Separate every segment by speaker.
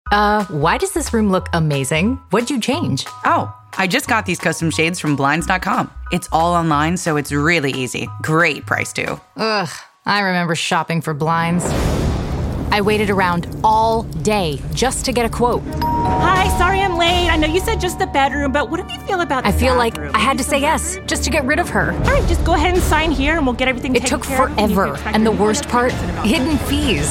Speaker 1: Why does this room look amazing? What'd you change?
Speaker 2: Oh, I just got these custom shades from Blinds.com. It's all online, so it's really easy. Great price, too.
Speaker 1: Ugh, I remember shopping for blinds. I waited around all day just to get a quote.
Speaker 3: Hi, sorry I'm late. I know you said just the bedroom, but what do you feel about the
Speaker 1: I feel
Speaker 3: bathroom?
Speaker 1: like I had to say yes just to get rid of her.
Speaker 3: All right, just go ahead and sign here and we'll get everything
Speaker 1: It
Speaker 3: taken
Speaker 1: took
Speaker 3: care of.
Speaker 1: forever, and the worst part, hidden fees.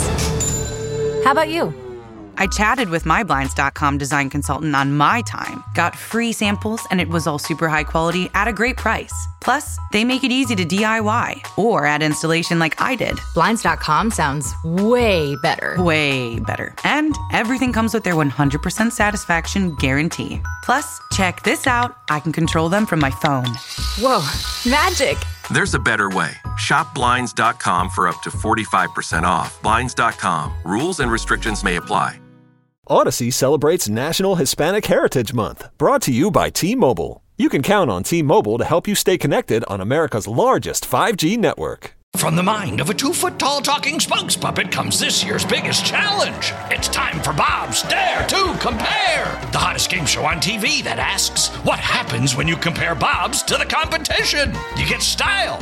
Speaker 1: How about you?
Speaker 2: I chatted with my Blinds.com design consultant on my time, got free samples, and it was all super high quality at a great price. Plus, they make it easy to DIY or add installation like I did.
Speaker 1: Blinds.com sounds way better.
Speaker 2: Way better. And everything comes with their 100% satisfaction guarantee. Plus, check this out. I can control them from my phone.
Speaker 1: Whoa, magic.
Speaker 4: There's a better way. Shop Blinds.com for up to 45% off. Blinds.com. Rules and restrictions may apply.
Speaker 5: Odyssey celebrates National Hispanic Heritage Month, brought to you by T-Mobile. You can count on T-Mobile to help you stay connected on America's largest 5G network.
Speaker 6: From the mind of a 2-foot-tall talking Spunks puppet comes this year's biggest challenge. It's time for Bob's Dare to Compare, the hottest game show on TV that asks, what happens when you compare Bob's to the competition? You get style.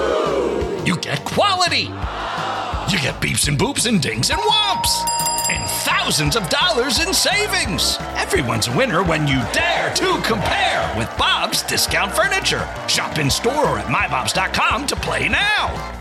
Speaker 6: You get quality. You get beeps and boops and dings and whomps. And thousands of dollars in savings. Everyone's a winner when you dare to compare with Bob's Discount Furniture. Shop in store or at mybobs.com to play now.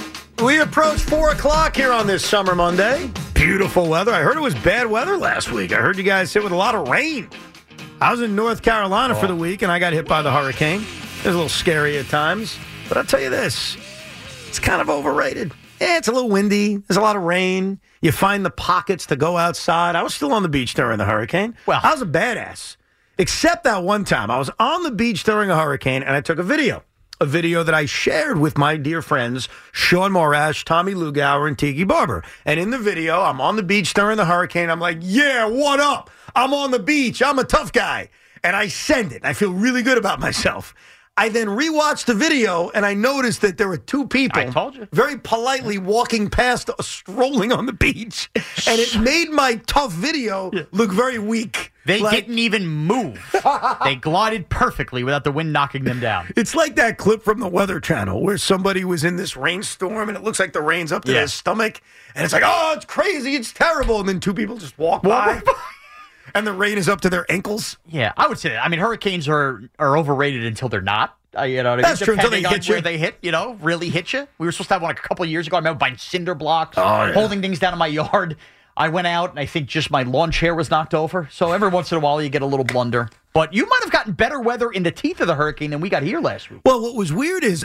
Speaker 7: We approach 4 o'clock here on this summer Monday. Beautiful weather. I heard it was bad weather last week. I heard you guys hit with a lot of rain. I was in North Carolina for the week, and I got hit by the hurricane. It was a little scary at times. But I'll tell you this, it's kind of overrated. Yeah, it's a little windy. There's a lot of rain. You find the pockets to go outside. I was still on the beach during the hurricane. Well, I was a badass. Except that one time. I was on the beach during a hurricane, and I took a video that I shared with my dear friends, Sean Morash, Tommy Lugauer, and Tiki Barber. And in the video, I'm on the beach during the hurricane. I'm like, yeah, what up? I'm on the beach. I'm a tough guy. And I send it. I feel really good about myself. I then rewatched the video, and I noticed that there were two people very politely walking past us, strolling on the beach. And it made my tough video look very weak.
Speaker 8: They didn't even move. They glided perfectly without the wind knocking them down.
Speaker 7: It's like that clip from the Weather Channel where somebody was in this rainstorm, and it looks like the rain's up to their stomach. And it's like, oh, it's crazy, it's terrible. And then two people just walk by. And the rain is up to their ankles?
Speaker 8: Yeah, I would say that. I mean, hurricanes are overrated until they're not.
Speaker 7: That's true. Until they hit you.
Speaker 8: Where they hit, really hit you. We were supposed to have one a couple of years ago. I remember buying cinder blocks, holding things down in my yard. I went out, and I think just my lawn chair was knocked over. So every once in a while, you get a little blunder. But you might have gotten better weather in the teeth of the hurricane than we got here last week.
Speaker 7: Well, what was weird is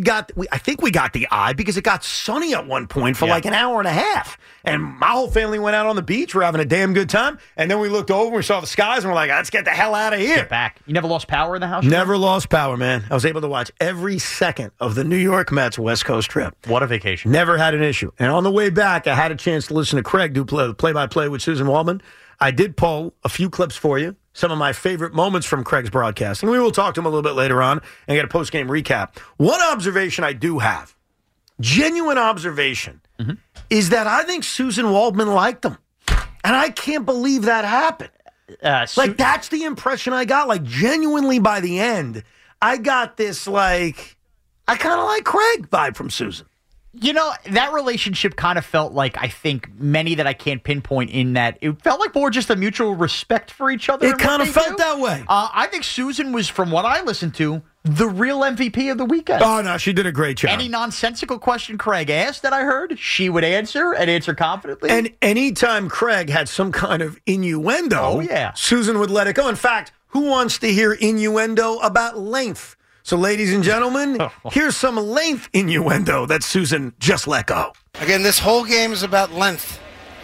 Speaker 7: I think we got the eye because it got sunny at one point for like an hour and a half. And my whole family went out on the beach. We're having a damn good time. And then we looked over and we saw the skies and we're like, let's get the hell out of here.
Speaker 8: Get back. You never lost power in the house?
Speaker 7: Never lost power, man. I was able to watch every second of the New York Mets West Coast trip.
Speaker 8: What a vacation.
Speaker 7: Never had an issue. And on the way back, I had a chance to listen to Craig do play-by-play with Susan Waldman. I did pull a few clips for you. Some of my favorite moments from Craig's broadcasting. We will talk to him a little bit later on and get a post-game recap. One observation I do have, genuine observation, is that I think Susan Waldman liked him. And I can't believe that happened. That's the impression I got. Like, genuinely by the end, I got this, I kind of like Craig vibe from Susan.
Speaker 8: That relationship kind of felt like, I think, many that I can't pinpoint in that it felt like more just a mutual respect for each other.
Speaker 7: It kind of felt that way.
Speaker 8: I think Susan was, from what I listened to, the real MVP of the weekend.
Speaker 7: Oh, no, she did a great job.
Speaker 8: Any nonsensical question Craig asked that I heard, she would answer and answer confidently.
Speaker 7: And anytime Craig had some kind of innuendo, Susan would let it go. In fact, who wants to hear innuendo about length? So, ladies and gentlemen, here's some length innuendo that Susan just let go.
Speaker 9: Again, this whole game is about length.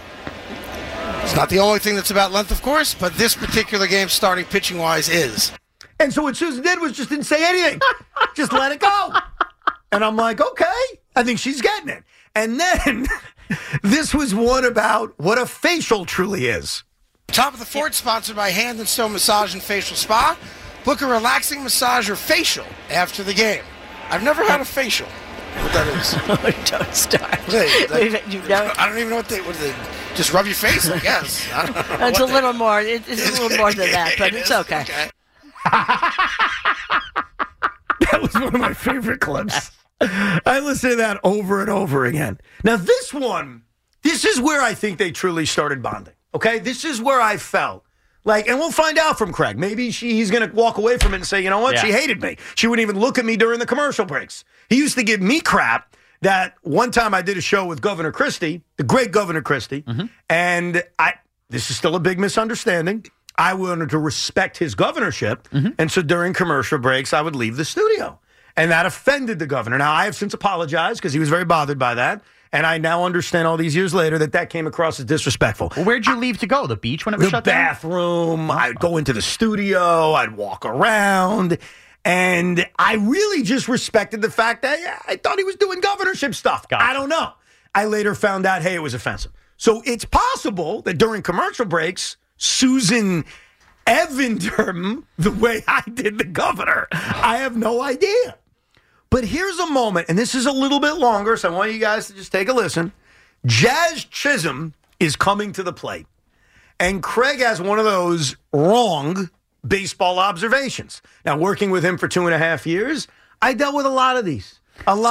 Speaker 9: It's not the only thing that's about length, of course, but this particular game, starting pitching-wise, is.
Speaker 7: And so what Susan did was just didn't say anything. Just let it go. And I'm like, okay, I think she's getting it. And then this was one about what a facial truly is.
Speaker 9: Top of the Fort, sponsored by Hand and Stone Massage and Facial Spa. Book a relaxing massage or facial after the game. I've never had a facial. What that is?
Speaker 10: Don't start.
Speaker 9: I don't even know what they Just rub your face, I guess. I don't know
Speaker 10: It's a little more. It's a little more than that, but it's okay.
Speaker 7: That was one of my favorite clips. I listened to that over and over again. Now, this is where I think they truly started bonding. Okay? This is where I felt like, and we'll find out from Craig. Maybe he's going to walk away from it and say, you know what? Yeah. She hated me. She wouldn't even look at me during the commercial breaks. He used to give me crap that one time I did a show with Governor Christie, the great Governor Christie, and this is still a big misunderstanding. I wanted to respect his governorship, and so during commercial breaks, I would leave the studio. And that offended the governor. Now, I have since apologized because he was very bothered by that, and I now understand all these years later that came across as disrespectful.
Speaker 8: Well, where'd you leave to go? The beach when it was shut down?
Speaker 7: The bathroom. I'd go into the studio. I'd walk around. And I really just respected the fact that I thought he was doing governorship stuff. Gotcha. I don't know. I later found out, hey, it was offensive. So it's possible that during commercial breaks, Susan evened him the way I did the governor. I have no idea. But here's a moment, and this is a little bit longer, so I want you guys to just take a listen. Jazz Chisholm is coming to the plate. And Craig has one of those wrong baseball observations. Now, working with him for 2.5 years, I dealt with a lot of these.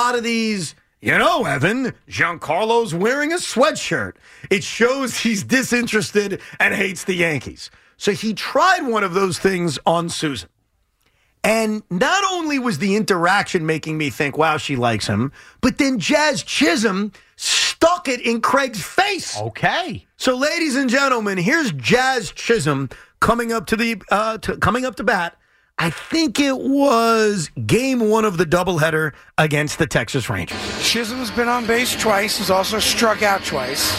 Speaker 7: You know, Evan, Giancarlo's wearing a sweatshirt. It shows he's disinterested and hates the Yankees. So he tried one of those things on Susan. And not only was the interaction making me think, wow, she likes him, but then Jazz Chisholm stuck it in Craig's face.
Speaker 8: Okay.
Speaker 7: So, ladies and gentlemen, here's Jazz Chisholm coming up to bat. I think it was game 1 of the doubleheader against the Texas Rangers.
Speaker 9: Chisholm's been on base twice. He's also struck out twice.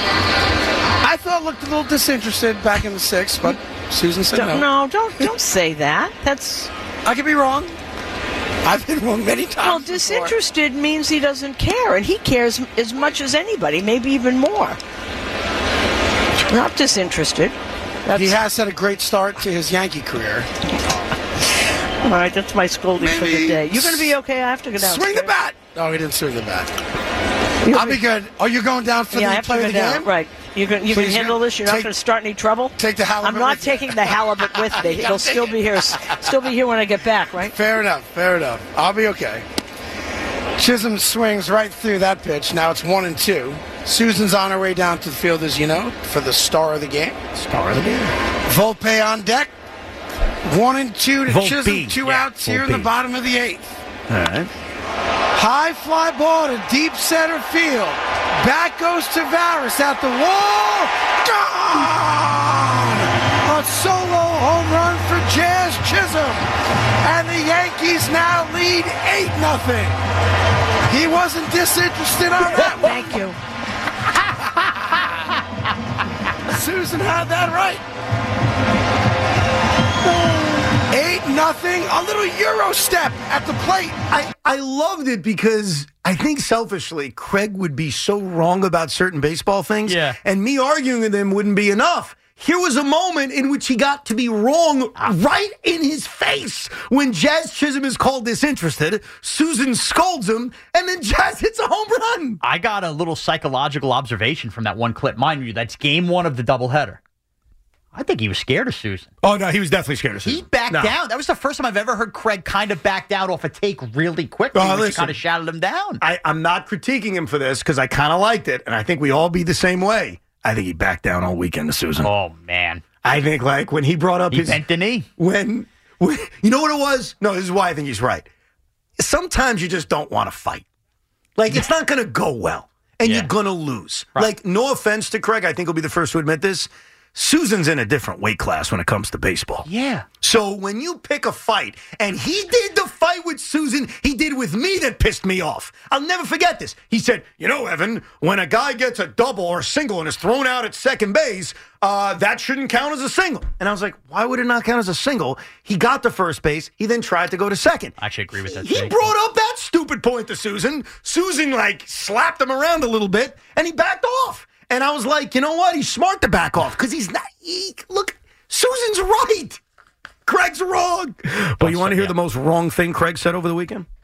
Speaker 9: I thought looked a little disinterested back in the 6th, but Susan said no.
Speaker 10: No, don't say that.
Speaker 9: I could be wrong. I've been wrong many times.
Speaker 10: Well, disinterested means he doesn't care, and he cares as much as anybody, maybe even more. Not disinterested.
Speaker 9: He has had a great start to his Yankee career.
Speaker 10: All right, that's my scolding for the day. You're going to be okay? I have to go down.
Speaker 9: Swing the bat! No, he didn't swing the bat. I'll be good. Oh, you're going down for the play of the game?
Speaker 10: Right. You can handle this? You're not going to start any trouble?
Speaker 9: Take the halibut.
Speaker 10: I'm not taking the halibut with me. He'll still be here. Still be here when I get back, right?
Speaker 9: Fair enough. I'll be okay. Chisholm swings right through that pitch. Now it's 1-2. Susan's on her way down to the field, as you know, for the star of the game. Volpe on deck. 1-2 to
Speaker 7: Volpe.
Speaker 9: Chisholm. 2 outs here in the bottom of the 8th.
Speaker 7: All right.
Speaker 9: High fly ball to deep center field. Back goes Tavares at the wall. Gone! A solo home run for Jazz Chisholm. And the Yankees now lead 8-0. He wasn't disinterested on that one.
Speaker 10: Thank you.
Speaker 9: Susan had that right. 8-0, a little Euro step at the plate.
Speaker 7: I loved it because I think selfishly, Craig would be so wrong about certain baseball things. Yeah. And me arguing with him wouldn't be enough. Here was a moment in which he got to be wrong right in his face when Jazz Chisholm is called disinterested. Susan scolds him, and then Jazz hits a home run.
Speaker 8: I got a little psychological observation from that one clip. Mind you, that's game 1 of the doubleheader. I think he was scared of Susan.
Speaker 7: Oh, no, he was definitely scared of Susan.
Speaker 8: He backed down. That was the first time I've ever heard Craig kind of back down off a take really quickly. He kind of shouted him down.
Speaker 7: I'm not critiquing him for this because I kind of liked it, and I think we all be the same way. I think he backed down all weekend to Susan.
Speaker 8: Oh, man.
Speaker 7: I think, like, when he brought up
Speaker 8: he bent the knee.
Speaker 7: When you know what it was? No, this is why I think he's right. Sometimes you just don't want to fight. Like, it's not going to go well, and you're going to lose. Right. Like, no offense to Craig, I think he'll be the first to admit this. Susan's in a different weight class when it comes to baseball.
Speaker 8: Yeah.
Speaker 7: So when you pick a fight, and he did the fight with Susan, he did with me that pissed me off. I'll never forget this. He said, you know, Evan, when a guy gets a double or a single and is thrown out at second base, that shouldn't count as a single. And I was like, why would it not count as a single? He got to first base. He then tried to go to second.
Speaker 8: I actually agree with that.
Speaker 7: He brought up that stupid point to Susan. Susan, like, slapped him around a little bit, and he backed off. And I was like, you know what? He's smart to back off because he's not. Look, Susan's right. Craig's wrong. But you want to hear the most wrong thing Craig said over the weekend?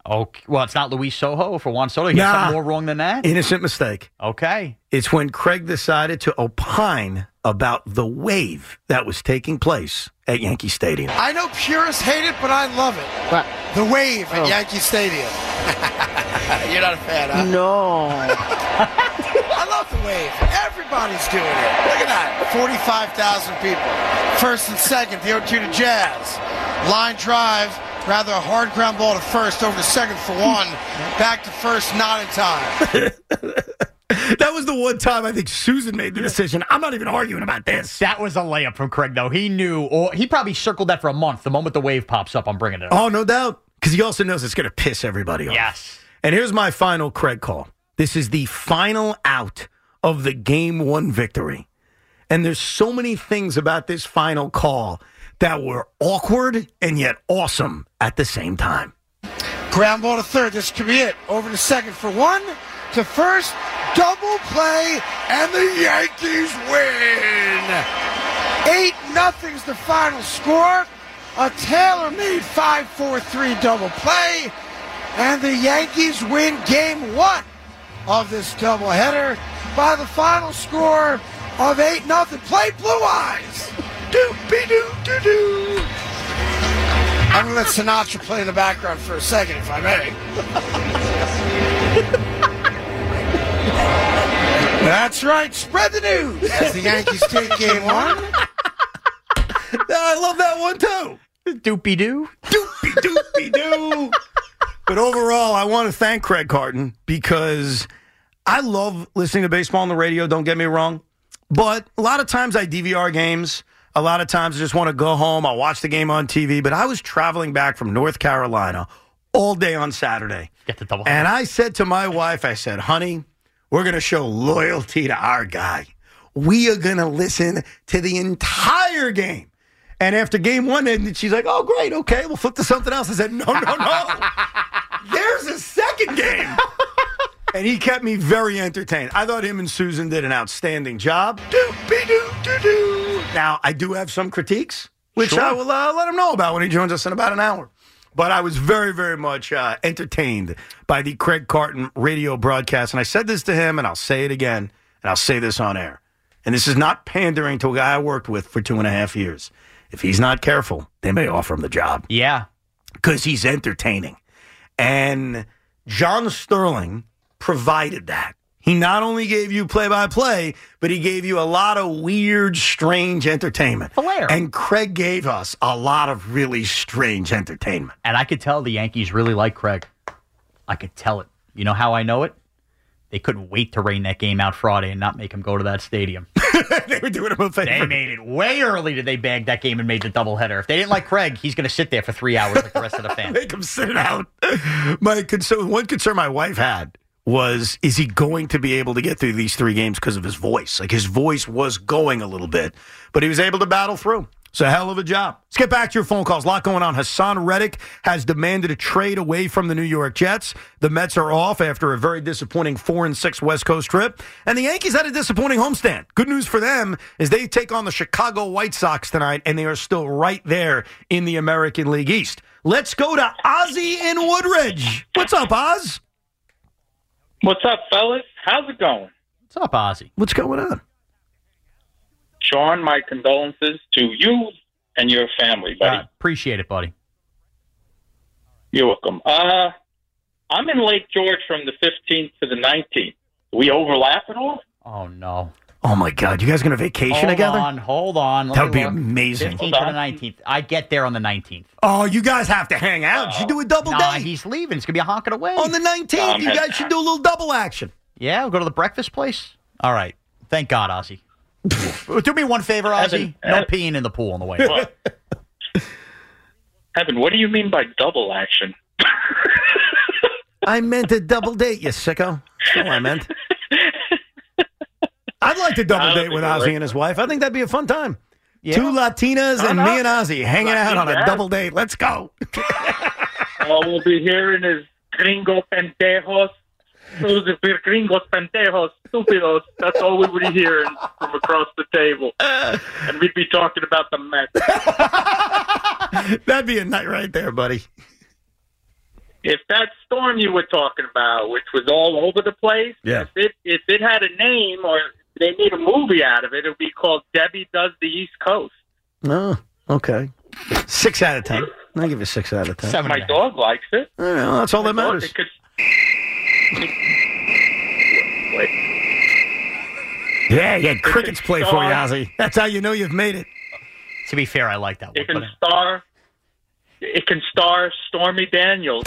Speaker 8: Okay. Well, it's not Luis Sojo for Juan Soto. You got something more wrong than that?
Speaker 7: Innocent mistake.
Speaker 8: Okay.
Speaker 7: It's when Craig decided to opine about the wave that was taking place at Yankee Stadium.
Speaker 9: I know purists hate it, but I love it.
Speaker 10: What?
Speaker 9: The wave at Yankee Stadium. You're not a fan, huh?
Speaker 10: No.
Speaker 9: I love the wave. Everybody's doing it. Look at that. 45,000 people. First and second, the 0-2 to Jazz. Line drive. Rather a hard ground ball to first, over to second for one. Back to first, not in time.
Speaker 7: That was the one time I think Susan made the decision. I'm not even arguing about this.
Speaker 8: That was a layup from Craig, though. He knew, or he probably circled that for a month. The moment the wave pops up, I'm bringing it up.
Speaker 7: Oh, no doubt. Because he also knows it's going to piss everybody off.
Speaker 8: Yes.
Speaker 7: And here's my final Craig call. This is the final out of the Game 1 victory. And there's so many things about this final call that were awkward and yet awesome at the same time.
Speaker 9: Ground ball to third. This could be it. Over to second for one. To first. Double play. And the Yankees win. 8-0's the final score. A tailor-made 5-4-3 double play. And the Yankees win Game 1 of this doubleheader by the final score of 8-0. Play Blue Eyes. Doop-be-doo-doo-doo. I'm going to let Sinatra play in the background for a second, if I may. That's right. Spread the news as the Yankees take Game 1.
Speaker 7: I love that one, too.
Speaker 8: Doopy-doo.
Speaker 7: Doopy-doopy-doo. But overall, I want to thank Craig Carton because I love listening to baseball on the radio, don't get me wrong. But a lot of times I DVR games. A lot of times I just want to go home. I'll watch the game on TV. But I was traveling back from North Carolina all day on Saturday.
Speaker 8: Get the double.
Speaker 7: And I said to my wife, I said, honey, we're going to show loyalty to our guy. We are going to listen to the entire game. And after Game 1 ended, she's like, oh, great, okay, we'll flip to something else. I said, no. There's a second game. And he kept me very entertained. I thought him and Susan did an outstanding job. Doop-be-doo-doo-doo. Now, I do have some critiques, which I will let him know about when he joins us in about an hour. But I was very, very much entertained by the Craig Carton radio broadcast. And I said this to him, and I'll say it again, and I'll say this on air. And this is not pandering to a guy I worked with for 2.5 years. If he's not careful, they may offer him the job.
Speaker 8: Yeah.
Speaker 7: Because he's entertaining. And John Sterling provided that. He not only gave you play-by-play, but he gave you a lot of weird, strange entertainment.
Speaker 8: Flair.
Speaker 7: And Craig gave us a lot of really strange entertainment.
Speaker 8: And I could tell the Yankees really like Craig. I could tell it. You know how I know it? They couldn't wait to rain that game out Friday and not make him go to that stadium.
Speaker 7: They were doing him a favor.
Speaker 8: They made it way early did they bag that game and made the doubleheader. If they didn't like Craig, he's going to sit there for 3 hours like the rest of the fans.
Speaker 7: Make him sit out. One concern my wife had was, is he going to be able to get through these 3 games because of his voice? Like, his voice was going a little bit, but he was able to battle through. It's a hell of a job. Let's get back to your phone calls. A lot going on. Hassan Reddick has demanded a trade away from the New York Jets. The Mets are off after a very disappointing 4-6 West Coast trip. And the Yankees had a disappointing homestand. Good news for them is they take on the Chicago White Sox tonight, and they are still right there in the American League East. Let's go to Ozzy in Woodridge. What's up, Oz?
Speaker 11: What's up, fellas? How's it going?
Speaker 8: What's up, Ozzy?
Speaker 7: What's going on?
Speaker 11: Sean, my condolences to you and your family, buddy.
Speaker 8: Appreciate it, buddy.
Speaker 11: You're welcome. I'm in Lake George from the 15th to the 19th. Do we overlap at all?
Speaker 8: Oh, no.
Speaker 7: Oh, my God. You guys going to vacation together?
Speaker 8: Hold on.
Speaker 7: That would be amazing.
Speaker 8: 15th to the 19th. I get there on the 19th.
Speaker 7: Oh, you guys have to hang out. You should do a double day.
Speaker 8: He's leaving. It's going to be a honking away.
Speaker 7: On the 19th, you guys should do a little double action.
Speaker 8: Yeah, we'll go to the breakfast place. All right. Thank God, Ozzy. Do me one favor, Ozzy. No peeing in the pool on the way.
Speaker 11: Evan, what do you mean by double action?
Speaker 7: I meant a double date, you sicko. That's all I meant. I'd like to double date with Ozzy and his wife. I think that'd be a fun time. Yeah. 2 Latinas and me and Ozzy hanging out on a double date. Let's go.
Speaker 11: All we'll be hearing is gringo pendejos. Gringos pendejos, stupidos. That's all we would be hearing from across the table. And we'd be talking about the Mets.
Speaker 7: That'd be a night right there, buddy.
Speaker 11: if that storm you were talking about, which was all over the place,
Speaker 7: Yeah.
Speaker 11: if it had a name or they made a movie out of it, it would be called Debbie Does the East Coast.
Speaker 7: Oh, okay. 6 out of 10. I'll give you 6 out of 10.
Speaker 11: My dog likes it.
Speaker 7: Well, that's all that matters. Yeah, you had crickets play for you, Ozzy. That's how you know you've made it.
Speaker 8: To be fair, I like that one.
Speaker 11: It can star Stormy Daniels.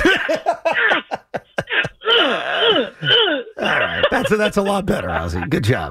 Speaker 7: All right. That's a lot better, Ozzy. Good job.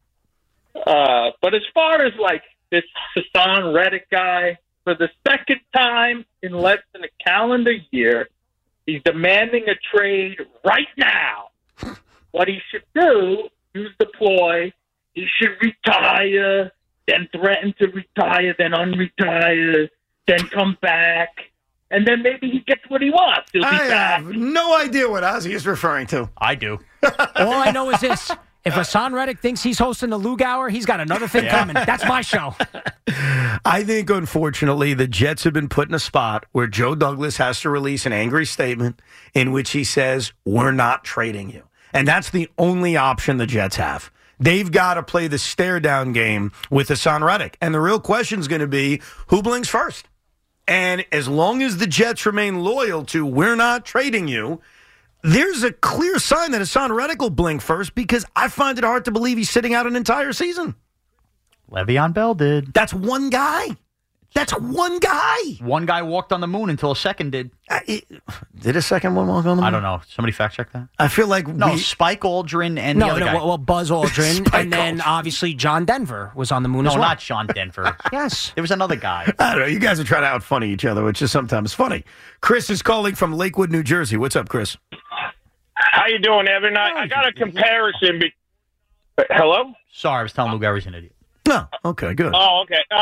Speaker 11: But as far as like this Hassan Reddick guy, for the second time in less than a calendar year, he's demanding a trade right now. What he should do, use the ploy, he should retire, then threaten to retire, then unretire, then come back, and then maybe he gets what he wants. He'll be back.
Speaker 7: have no idea what Ozzy is referring to.
Speaker 8: I do.
Speaker 12: All I know is this. If Hassan Reddick thinks he's hosting the Lug Hour, he's got another thing coming. That's my show.
Speaker 7: I think, unfortunately, the Jets have been put in a spot where Joe Douglas has to release an angry statement in which he says, we're not trading you. And that's the only option the Jets have. They've got to play the stare-down game with Hassan Reddick. And the real question is going to be, who blinks first? And as long as the Jets remain loyal to, we're not trading you, there's a clear sign that Hassan Reddick will blink first, because I find it hard to believe he's sitting out an entire season.
Speaker 8: Le'Veon Bell did.
Speaker 7: That's one guy. That's one guy.
Speaker 8: One guy walked on the moon until a second did.
Speaker 7: Did a second one walk on the moon?
Speaker 8: I don't know. Somebody fact check that?
Speaker 7: I feel like
Speaker 8: Spike Aldrin and the other guy.
Speaker 12: Well, Buzz Aldrin, and then obviously John Denver was on the moon as well.
Speaker 8: No, not John Denver.
Speaker 12: Yes.
Speaker 8: There was another guy.
Speaker 7: I don't know. You guys are trying to out-funny each other, which is sometimes funny. Chris is calling from Lakewood, New Jersey. What's up, Chris?
Speaker 13: How you doing, Evan? I got a comparison. Hello?
Speaker 8: Sorry, I was telling Lou Gary's an idiot.
Speaker 7: No. Okay, good.
Speaker 13: Oh, okay. All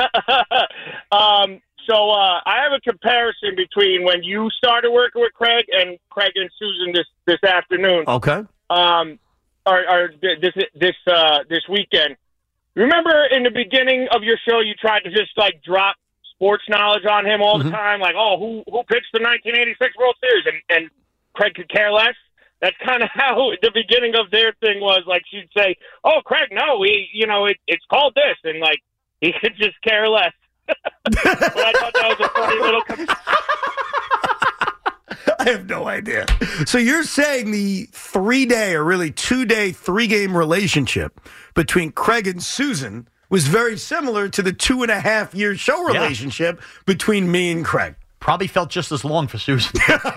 Speaker 13: right. So I have a comparison between when you started working with Craig and Susan this afternoon.
Speaker 7: Okay.
Speaker 13: Or this weekend. Remember in the beginning of your show, you tried to just like drop sports knowledge on him all the time, like, oh, who pitched the 1986 World Series, and Craig could care less. That's kind of how the beginning of their thing was. Like, she'd say, "Oh, Craig, no, it's called this," and like he could just care less. But I thought that was a funny little.
Speaker 7: I have no idea. So you're saying the 3-day or really 2-day, 3-game relationship between Craig and Susan was very similar to the 2.5-year show relationship between me and Craig.
Speaker 8: Probably felt just as long for Susan.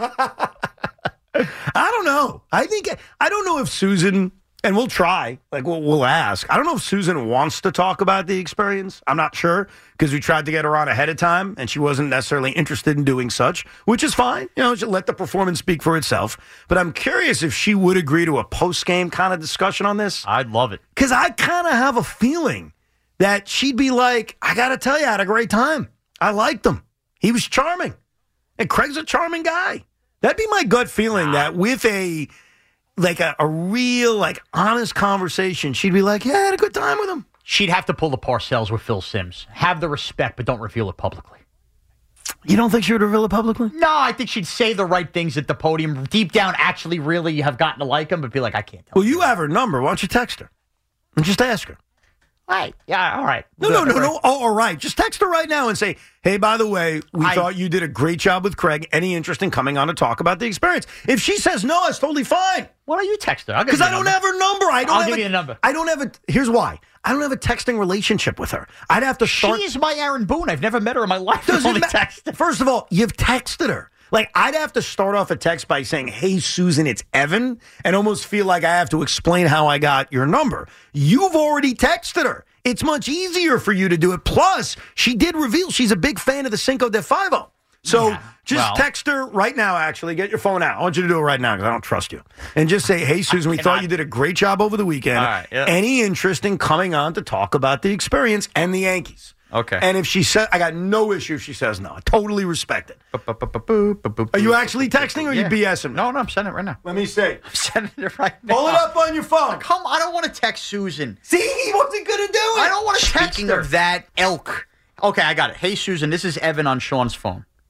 Speaker 7: I don't know. I don't know if Susan, and we'll try, like we'll ask. I don't know if Susan wants to talk about the experience. I'm not sure, because we tried to get her on ahead of time, and she wasn't necessarily interested in doing such, which is fine. She'll let the performance speak for itself. But I'm curious if she would agree to a post-game kind of discussion on this.
Speaker 8: I'd love it.
Speaker 7: Because I kind of have a feeling that she'd be like, I got to tell you, I had a great time. I liked him. He was charming. And Craig's a charming guy. That'd be my gut feeling, that with a real, honest conversation, she'd be like, yeah, I had a good time with him.
Speaker 8: She'd have to pull the Parcells with Phil Simms. Have the respect, but don't reveal it publicly.
Speaker 7: You don't think she would reveal it publicly?
Speaker 8: No, I think she'd say the right things at the podium. Deep down, actually really have gotten to like him, but be like, I can't tell.
Speaker 7: Well, you have her number. Why don't you text her? And just ask her.
Speaker 8: Right. Yeah, all right.
Speaker 7: No. Oh, all right. Just text her right now and say, hey, by the way, we thought you did a great job with Craig. Any interest in coming on to talk about the experience? If she says no, it's totally fine.
Speaker 8: Why don't you text her?
Speaker 7: Because I don't have her number.
Speaker 8: I'll give you a number.
Speaker 7: I don't have a. Here's why. I don't have a texting relationship with her. I'd have to start.
Speaker 8: She's my Aaron Boone. I've never met her in my life.
Speaker 7: First of all, you've texted her. I'd have to start off a text by saying, hey, Susan, it's Evan, and almost feel like I have to explain how I got your number. You've already texted her. It's much easier for you to do it. Plus, she did reveal she's a big fan of the Cinco de Five-O. So text her right now, actually. Get your phone out. I want you to do it right now because I don't trust you. And just say, hey, Susan, we thought you did a great job over the weekend.
Speaker 8: All right, yeah.
Speaker 7: Any interest in coming on to talk about the experience and the Yankees?
Speaker 8: Okay.
Speaker 7: And if she says, I got no issue if she says no. I totally respect it. Are you actually texting or are you BSing me?
Speaker 8: No, I'm sending it right now.
Speaker 7: Let me see.
Speaker 8: I'm sending it right now.
Speaker 7: Pull it up on your phone.
Speaker 8: Come, I don't want to text Susan.
Speaker 7: See, he wasn't going to do it.
Speaker 8: I don't want to text her.
Speaker 12: Speaking of that ilk.
Speaker 8: Okay, I got it. Hey, Susan, this is Evan on Sean's phone.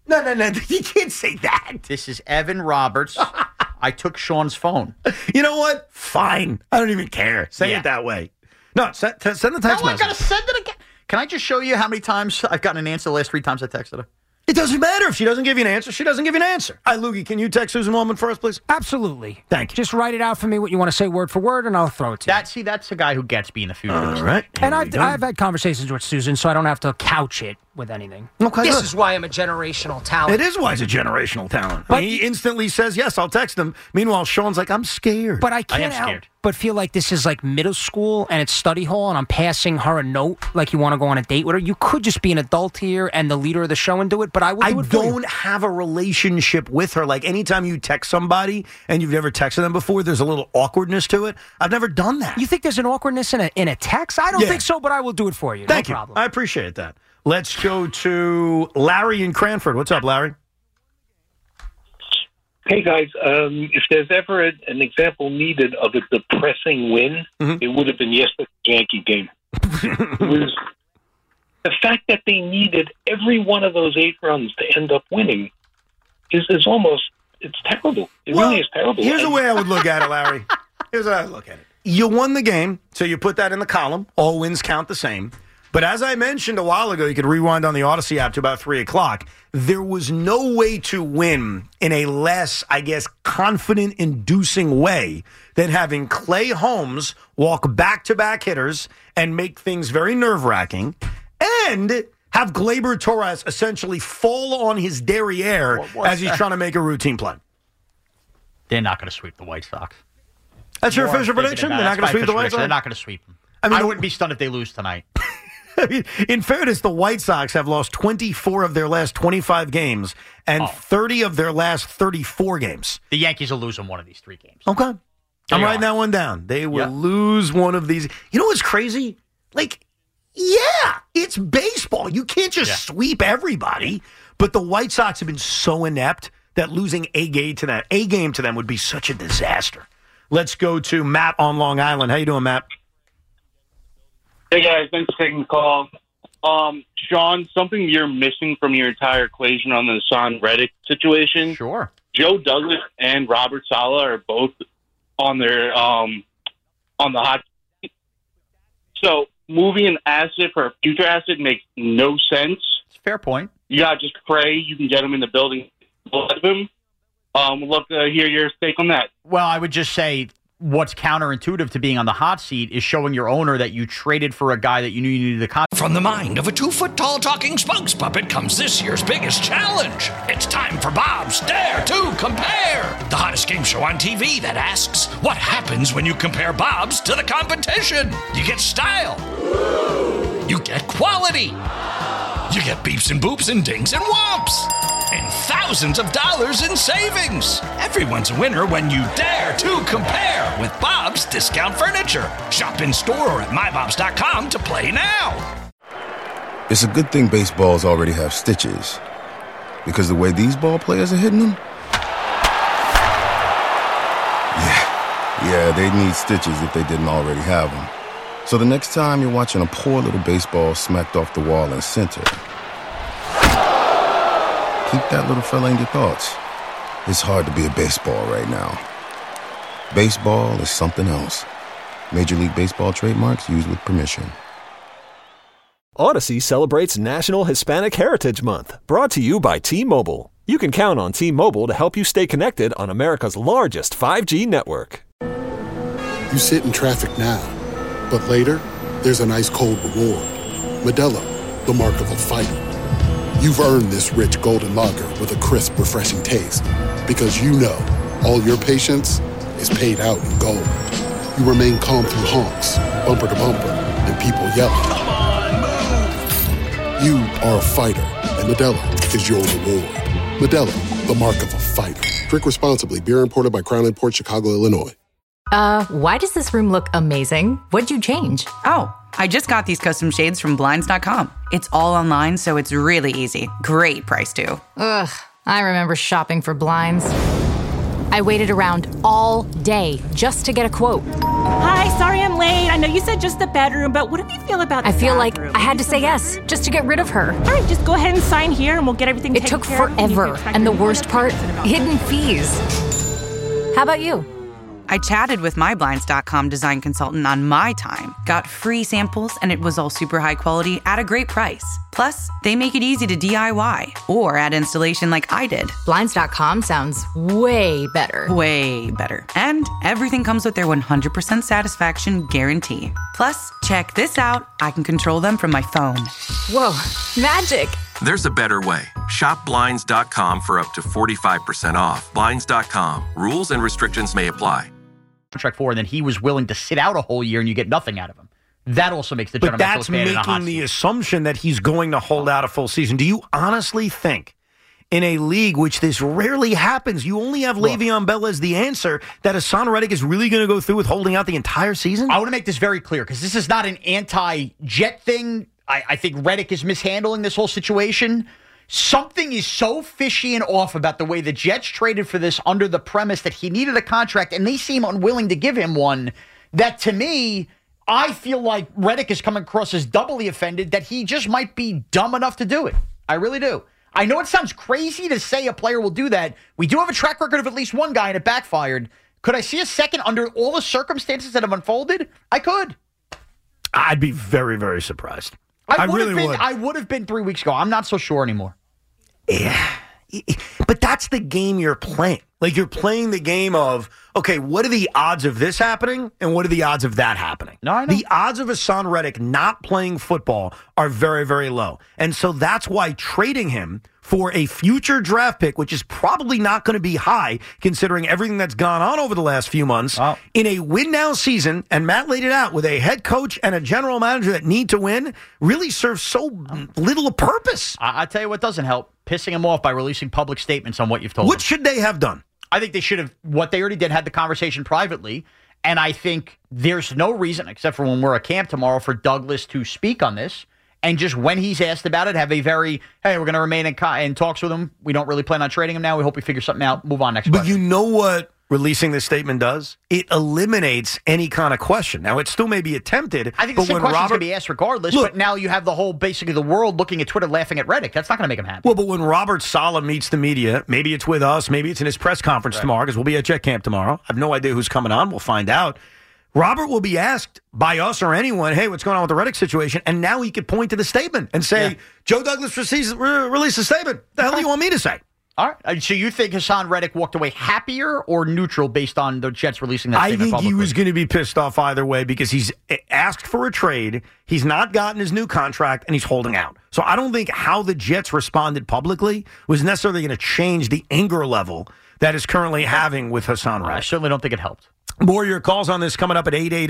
Speaker 7: No. You can't say that.
Speaker 8: This is Evan Roberts. I took Sean's phone.
Speaker 7: You know what? Fine. I don't even care. Say it that way. No, send the text message.
Speaker 8: I got to send it again. Can I just show you how many times I've gotten an answer the last 3 times I texted her?
Speaker 7: It doesn't matter. If she doesn't give you an answer, she doesn't give you an answer. All right, Loogie, can you text Susan Waldman for us, please?
Speaker 12: Absolutely.
Speaker 7: Thank you.
Speaker 12: Just write it out for me, what you want to say word for word, and I'll throw it to you.
Speaker 8: That's the guy who gets me in the future.
Speaker 7: All right.
Speaker 12: And I've had conversations with Susan, so I don't have to couch it with anything.
Speaker 7: Okay,
Speaker 14: This
Speaker 7: good.
Speaker 14: is why I'm a generational talent.
Speaker 7: It is why he's a generational talent. But he instantly says, yes, I'll text him. Meanwhile, Sean's like, I'm scared.
Speaker 12: But I can't help but feel like this is like middle school and it's study hall and I'm passing her a note like you want to go on a date with her. You could just be an adult here and the leader of the show and do it, but I will do it for you.
Speaker 7: I don't have a relationship with her. Like anytime you text somebody and you've never texted them before, there's a little awkwardness to it. I've never done that.
Speaker 12: You think there's an awkwardness in a text? I don't think so, but I will do it for you.
Speaker 7: Thank
Speaker 12: no
Speaker 7: you.
Speaker 12: problem.
Speaker 7: I appreciate that. Let's go to Larry in Cranford. What's up, Larry?
Speaker 15: Hey, guys. If there's ever an example needed of a depressing win, it would have been yesterday's Yankee game. It was the fact that they needed every one of those 8 runs to end up winning is almost, it's terrible. It really is terrible.
Speaker 7: Here's the way I would look at it, Larry. Here's how I would look at it. You won the game, so you put that in the column. All wins count the same. But as I mentioned a while ago, you could rewind on the Odyssey app to about 3 o'clock. There was no way to win in a less, I guess, confident-inducing way than having Clay Holmes walk back-to-back hitters and make things very nerve-wracking, and have Gleyber Torres essentially fall on his derriere as he's trying to make a routine play.
Speaker 8: They're not going to sweep the White Sox.
Speaker 7: That's your official prediction? They're not going to sweep the White Sox?
Speaker 8: They're not going to sweep them.
Speaker 7: I
Speaker 8: wouldn't be stunned if they lose tonight.
Speaker 7: I mean, in fairness, the White Sox have lost 24 of their last 25 games and 30 of their last 34 games.
Speaker 8: The Yankees will lose in one of these 3 games.
Speaker 7: Okay. I'm writing that one down. They will lose one of these. You know what's crazy? Like, yeah, it's baseball. You can't just sweep everybody. But the White Sox have been so inept that losing a game to them would be such a disaster. Let's go to Matt on Long Island. How you doing, Matt?
Speaker 16: Hey, guys. Thanks for taking the call. Sean, something you're missing from your entire equation on the Hassan Reddick situation.
Speaker 8: Sure.
Speaker 16: Joe Douglas and Robert Saleh are both on their on the hot seat. So moving an asset for a future asset makes no sense.
Speaker 8: It's a fair point.
Speaker 16: You got to just pray you can get him in the building. Let him. We'd love to hear your take on that.
Speaker 8: Well, I would just say what's counterintuitive to being on the hot seat is showing your owner that you traded for a guy that you knew you needed a contract.
Speaker 6: From the mind of a 2-foot-tall talking spokes puppet comes this year's biggest challenge. It's time for Bob's Dare to Compare, the hottest game show on TV that asks, what happens when you compare Bob's to the competition? You get style. You get quality. You get beeps and boops and dings and whomps. And thousands of dollars in savings. Everyone's a winner when you dare to compare with Bob's Discount Furniture. Shop in store or at mybobs.com to play now.
Speaker 17: It's a good thing baseballs already have stitches, because the way these ball players are hitting them, yeah, they need stitches if they didn't already have them. So the next time you're watching a poor little baseball smacked off the wall in center, keep that little fella in your thoughts. It's hard to be a baseball right now. Baseball is something else. Major League Baseball trademarks used with permission.
Speaker 5: Odyssey celebrates National Hispanic Heritage Month, brought to you by T-Mobile. You can count on T-Mobile to help you stay connected on America's largest 5G network.
Speaker 18: You sit in traffic now, but later, there's an ice-cold reward. Modelo, the mark of a fighter. You've earned this rich golden lager with a crisp, refreshing taste. Because you know, all your patience is paid out in gold. You remain calm through honks, bumper to bumper, and people yelling. Come on, move! You are a fighter, and Modelo is your reward. Modelo, the mark of a fighter. Drink responsibly. Beer imported by Crown Imports, Chicago, Illinois.
Speaker 1: Why does this room look amazing? What'd you change?
Speaker 2: Oh, I just got these custom shades from Blinds.com. It's all online, so it's really easy. Great price, too.
Speaker 1: Ugh, I remember shopping for blinds. I waited around all day just to get a quote.
Speaker 3: Hi, sorry I'm late. late. I know you said just the bedroom, but what do you feel about the
Speaker 1: I feel
Speaker 3: bathroom?
Speaker 1: like I had to say yes just to get rid of her.
Speaker 3: All right, just go ahead and sign here and we'll get everything
Speaker 1: It
Speaker 3: taken
Speaker 1: took
Speaker 3: care of.
Speaker 1: forever. And the worst part, hidden fees. How about you?
Speaker 2: I chatted with my Blinds.com design consultant on my time, got free samples, and it was all super high quality at a great price. Plus, they make it easy to DIY or add installation like I did.
Speaker 1: Blinds.com sounds way better.
Speaker 2: Way better. And everything comes with their 100% satisfaction guarantee. Plus, check this out. I can control them from my phone.
Speaker 1: Whoa, magic.
Speaker 4: There's a better way. Shop Blinds.com for up to 45% off. Blinds.com. Rules and restrictions may apply.
Speaker 8: Contract for, and then he was willing to sit out a whole year and you get nothing out of him. That also makes the general
Speaker 7: But that's making the assumption that he's going to hold out a full season. Do you honestly think in a league which this rarely happens, you only have Le'Veon Bell as the answer, that Hassan Reddick is really going to go through with holding out the entire season?
Speaker 8: I want to make this very clear because this is not an anti-Jet thing. I think Reddick is mishandling this whole situation. Something is so fishy and off about the way the Jets traded for this under the premise that he needed a contract, and they seem unwilling to give him one, that to me, I feel like Reddick is coming across as doubly offended that he just might be dumb enough to do it. I really do. I know it sounds crazy to say a player will do that. We do have a track record of at least one guy, and it backfired. Could I see a second under all the circumstances that have unfolded? I could.
Speaker 7: I'd be very, very surprised. I really would.
Speaker 8: I would have been 3 weeks ago. I'm not so sure anymore.
Speaker 7: Yeah. But that's the game you're playing. Like, you're playing the game of, okay, what are the odds of this happening and what are the odds of that happening?
Speaker 8: No, I know.
Speaker 7: The odds of Hassan Reddick not playing football are very, very low. And so that's why trading him for a future draft pick, which is probably not going to be high considering everything that's gone on over the last few months, in a win-now season, and Matt laid it out, with a head coach and a general manager that need to win, really serves so little a purpose.
Speaker 8: I tell you what doesn't help. Pissing him off by releasing public statements on what you've told
Speaker 7: What
Speaker 8: him.
Speaker 7: should they have done?
Speaker 8: I think they should have, what they already did, had the conversation privately. And I think there's no reason, except for when we're at camp tomorrow, for Douglas to speak on this. And just when he's asked about it, have a very, hey, we're going to remain in talks with him. We don't really plan on trading him now. We hope we figure something out. Move on next
Speaker 7: But
Speaker 8: question.
Speaker 7: you know what releasing this statement does? It eliminates any kind of question. Now, it still may be attempted.
Speaker 8: I think the
Speaker 7: but
Speaker 8: same
Speaker 7: when
Speaker 8: question's
Speaker 7: Robert,
Speaker 8: going to be asked regardless,
Speaker 7: Look,
Speaker 8: but now you have the whole, basically the world looking at Twitter laughing at Reddick. That's not going to make him happy.
Speaker 7: Well, but when Robert Saleh meets the media, maybe it's with us, maybe it's in his press conference tomorrow, because we'll be at Jet Camp tomorrow. I have no idea who's coming on. We'll find out. Robert will be asked by us or anyone, hey, what's going on with the Reddick situation? And now he could point to the statement and say, Joe Douglas released a statement. The hell do you want me to say?
Speaker 8: All right. So you think Hassan Reddick walked away happier or neutral based on the Jets releasing that
Speaker 7: I
Speaker 8: statement
Speaker 7: think
Speaker 8: publicly?
Speaker 7: he was going to be pissed off either way because he's asked for a trade. He's not gotten his new contract, and he's holding out. So I don't think how the Jets responded publicly was necessarily going to change the anger level that is currently having with Hassan Reddick.
Speaker 8: I certainly don't think it helped.
Speaker 7: More of your calls on this coming up at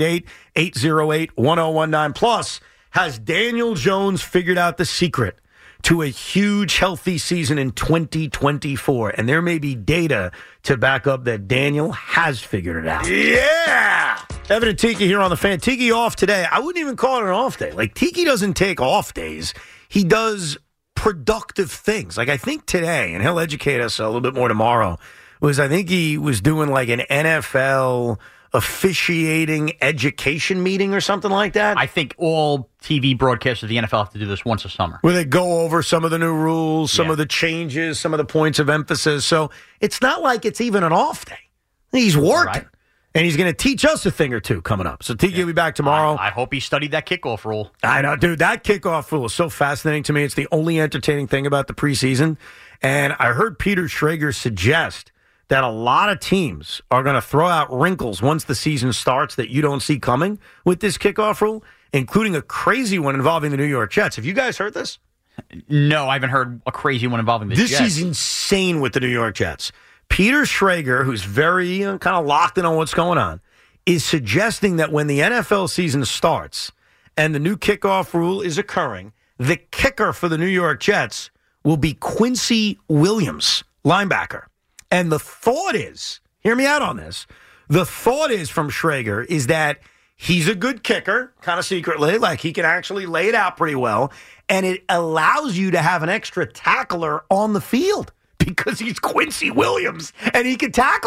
Speaker 7: 888-808-1019. Plus, has Daniel Jones figured out the secret to a huge, healthy season in 2024? And there may be data to back up that Daniel has figured it out. Yeah! Evan and Tiki here on the Fan. Tiki off today. I wouldn't even call it an off day. Like, Tiki doesn't take off days. He does productive things. Like, I think today, and he'll educate us a little bit more tomorrow, I think he was doing like an NFL officiating education meeting or something like that.
Speaker 8: I think all TV broadcasters of the NFL have to do this once a summer.
Speaker 7: Where they go over some of the new rules, some of the changes, some of the points of emphasis. So it's not like it's even an off day. He's working. Right. And he's going to teach us a thing or two coming up. So Tiki will be back tomorrow.
Speaker 8: I hope he studied that kickoff rule.
Speaker 7: I know, dude. That kickoff rule is so fascinating to me. It's the only entertaining thing about the preseason. And I heard Peter Schrager suggest that a lot of teams are going to throw out wrinkles once the season starts that you don't see coming with this kickoff rule, including a crazy one involving the New York Jets. Have you guys heard this?
Speaker 8: No, I haven't heard a crazy one involving the Jets.
Speaker 7: This is insane with the New York Jets. Peter Schrager, who's very kind of locked in on what's going on, is suggesting that when the NFL season starts and the new kickoff rule is occurring, the kicker for the New York Jets will be Quincy Williams, linebacker. And the thought is, hear me out on this, the thought is from Schrager is that he's a good kicker, kind of secretly, like he can actually lay it out pretty well, and it allows you to have an extra tackler on the field because he's Quincy Williams and he can tackle.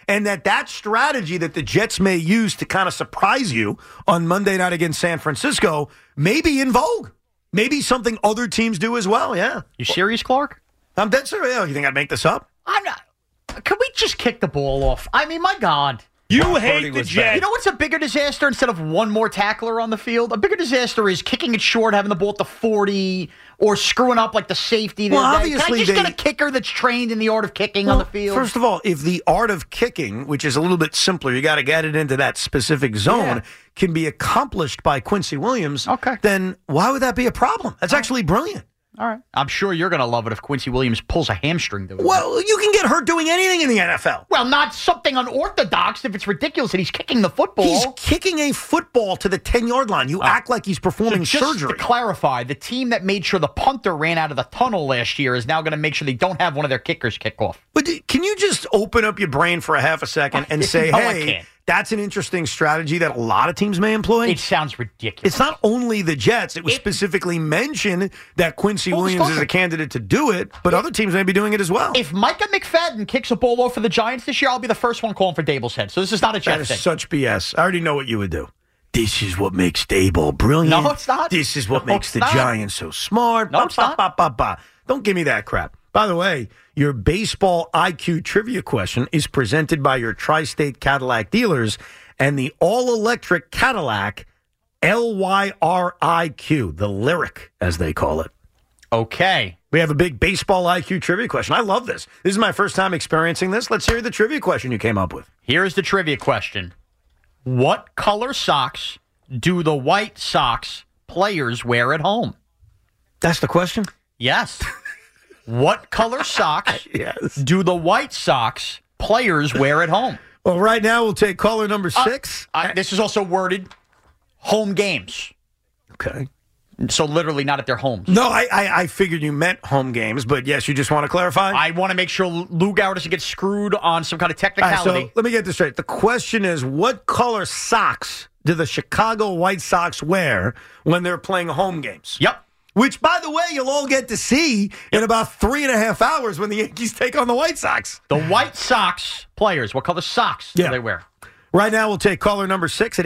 Speaker 7: and that strategy that the Jets may use to kind of surprise you on Monday night against San Francisco may be in vogue. Maybe something other teams do as well, yeah.
Speaker 8: You serious, Clark?
Speaker 7: I'm dead serious. Yeah, you think I'd make this up?
Speaker 8: I'm not. Can we just kick the ball off? I mean, my God.
Speaker 14: You hate the Jets.
Speaker 8: You know what's a bigger disaster instead of one more tackler on the field? A bigger disaster is kicking it short, having the ball at the 40, or screwing up like the safety.
Speaker 7: Well,
Speaker 8: obviously, can I just
Speaker 7: they
Speaker 8: get a kicker that's trained in the art of kicking on the field?
Speaker 7: First of all, if the art of kicking, which is a little bit simpler, you got to get it into that specific zone, can be accomplished by Quincy Williams, then why would that be a problem? That's actually brilliant.
Speaker 8: All right. I'm sure you're going to love it if Quincy Williams pulls a hamstring doing
Speaker 7: Well, you can get hurt doing anything in the NFL.
Speaker 8: Well, not something unorthodox if it's ridiculous that he's kicking the football.
Speaker 7: He's kicking a football to the 10-yard line. You act like he's performing
Speaker 8: so just
Speaker 7: surgery.
Speaker 8: To clarify, the team that made sure the punter ran out of the tunnel last year is now going to make sure they don't have one of their kickers kick off.
Speaker 7: But can you just open up your brain for a half a second and say, hey, that's an interesting strategy that a lot of teams may employ?
Speaker 8: It sounds ridiculous.
Speaker 7: It's not only the Jets. It was specifically mentioned that Quincy Williams is a candidate to do it, but other teams may be doing it as well.
Speaker 8: If Micah McFadden kicks a ball off for the Giants this year, I'll be the first one calling for Daboll's head. So this is not a Jets
Speaker 7: That
Speaker 8: thing.
Speaker 7: is such BS. I already know what you would do. This is what makes Daboll brilliant.
Speaker 8: No, it's not.
Speaker 7: This is what makes the
Speaker 8: not.
Speaker 7: Giants so smart.
Speaker 8: No, it's not.
Speaker 7: Don't give me that crap. By the way, your baseball IQ trivia question is presented by your Tri-State Cadillac dealers and the all-electric Cadillac LYRIQ, the Lyric, as they call it.
Speaker 8: Okay.
Speaker 7: We have a big baseball IQ trivia question. I love this. This is my first time experiencing this. Let's hear the trivia question you came up with.
Speaker 8: Here's the trivia question. What color socks do the White Sox players wear at home?
Speaker 7: That's the question?
Speaker 8: Yes. What color socks do the White Sox players wear at home?
Speaker 7: Well, right now we'll take caller number 6.
Speaker 8: This is also worded home games.
Speaker 7: Okay.
Speaker 8: So literally not at their homes.
Speaker 7: No, I figured you meant home games, but yes, you just want to clarify?
Speaker 8: I want to make sure Lou Gower doesn't get screwed on some kind of technicality.
Speaker 7: All right, so let me get this straight. The question is, what color socks do the Chicago White Sox wear when they're playing home games?
Speaker 8: Yep.
Speaker 7: Which, by the way, you'll all get to see in about 3.5 hours when the Yankees take on the White Sox.
Speaker 8: The White Sox players, what color socks do they wear?
Speaker 7: Right now, we'll take caller number 6 at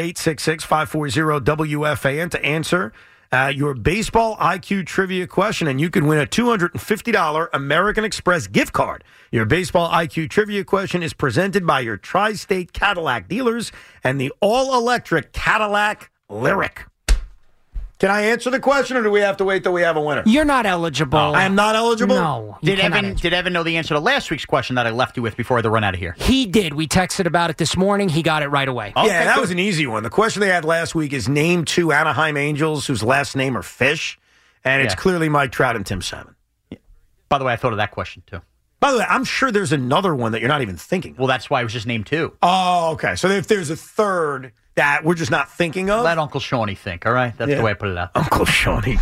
Speaker 7: 866-540-WFAN to answer your baseball IQ trivia question, and you can win a $250 American Express gift card. Your baseball IQ trivia question is presented by your Tri-State Cadillac dealers and the all-electric Cadillac Lyric. Can I answer the question, or do we have to wait till we have a winner?
Speaker 12: You're not eligible.
Speaker 7: I am not eligible?
Speaker 12: No.
Speaker 8: Did Evan know the answer to last week's question that I left you with before I had to run out of here?
Speaker 12: He did. We texted about it this morning. He got it right away.
Speaker 7: Okay, that was an easy one. The question they had last week is name 2 Anaheim Angels whose last name are Fish, and it's clearly Mike Trout and Tim Salmon.
Speaker 8: Yeah. By the way, I thought of that question, too.
Speaker 7: By the way, I'm sure there's another one that you're not even thinking of.
Speaker 8: Well, that's why it was just named 2.
Speaker 7: Oh, okay. So if there's a third that we're just not thinking of.
Speaker 8: Let Uncle Shawnee think, all right? That's the way I put it out.
Speaker 7: Uncle Shawnee.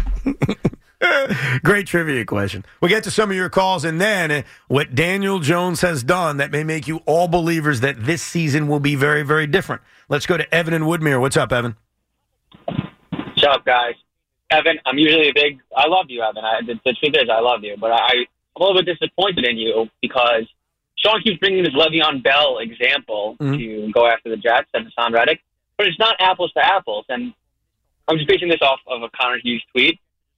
Speaker 7: Great trivia question. We'll get to some of your calls, and then what Daniel Jones has done that may make you all believers that this season will be very, very different. Let's go to Evan in Woodmere. What's up, Evan?
Speaker 19: What's up, guys? Evan, I'm usually I love you, Evan. The truth is, I love you, but I'm a little bit disappointed in you because Sean keeps bringing this Le'Veon Bell example to go after the Jets and Hassan Reddick. But it's not apples to apples, and I'm just basing this off of a Connor Hughes tweet.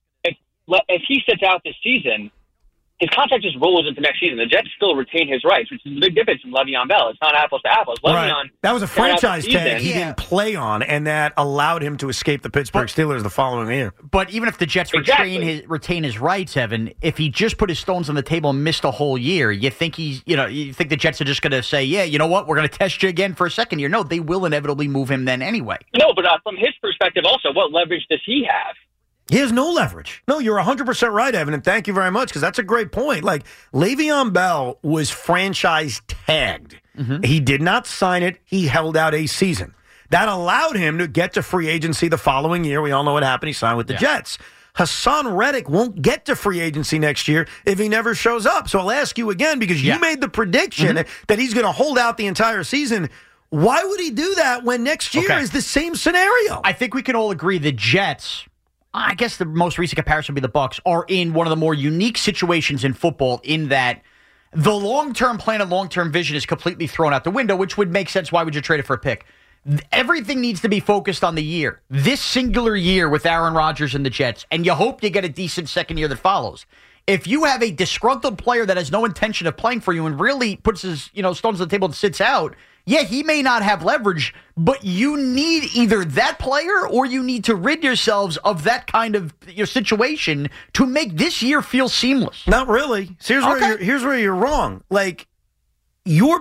Speaker 19: If he sits out this season, his contract just rolls into next season. The Jets still retain his rights, which is the big difference from Le'Veon Bell. It's not apples to apples. Le'Veon,
Speaker 7: that was a franchise tag he didn't play on, and that allowed him to escape the Pittsburgh Steelers the following year.
Speaker 8: But even if the Jets retain his rights, Evan, if he just put his stones on the table and missed a whole year, you think the Jets are just going to say, yeah, you know what, we're going to test you again for a second year. No, they will inevitably move him then anyway.
Speaker 19: No, but from his perspective also, what leverage does he have?
Speaker 7: He has no leverage. No, you're 100% right, Evan, and thank you very much, because that's a great point. Like, Le'Veon Bell was franchise tagged. He did not sign it. He held out a season. That allowed him to get to free agency the following year. We all know what happened. He signed with the Jets. Hassan Reddick won't get to free agency next year if he never shows up. So I'll ask you again, because you made the prediction that he's going to hold out the entire season. Why would he do that when next year is the same scenario?
Speaker 8: I think we can all agree the Jets, I guess the most recent comparison would be the Bucs, are in one of the more unique situations in football in that The long-term plan and long-term vision is completely thrown out the window, which would make sense. Why would you trade it for a pick? Everything needs to be focused on the year. This singular year with Aaron Rodgers and the Jets, and you hope you get a decent second year that follows. If you have a disgruntled player that has no intention of playing for you and really puts his stones on the table and sits out, yeah, he may not have leverage, but you need either that player or you need to rid yourselves of that kind of situation to make this year feel seamless.
Speaker 7: Not really. So here's where you're wrong. Like, your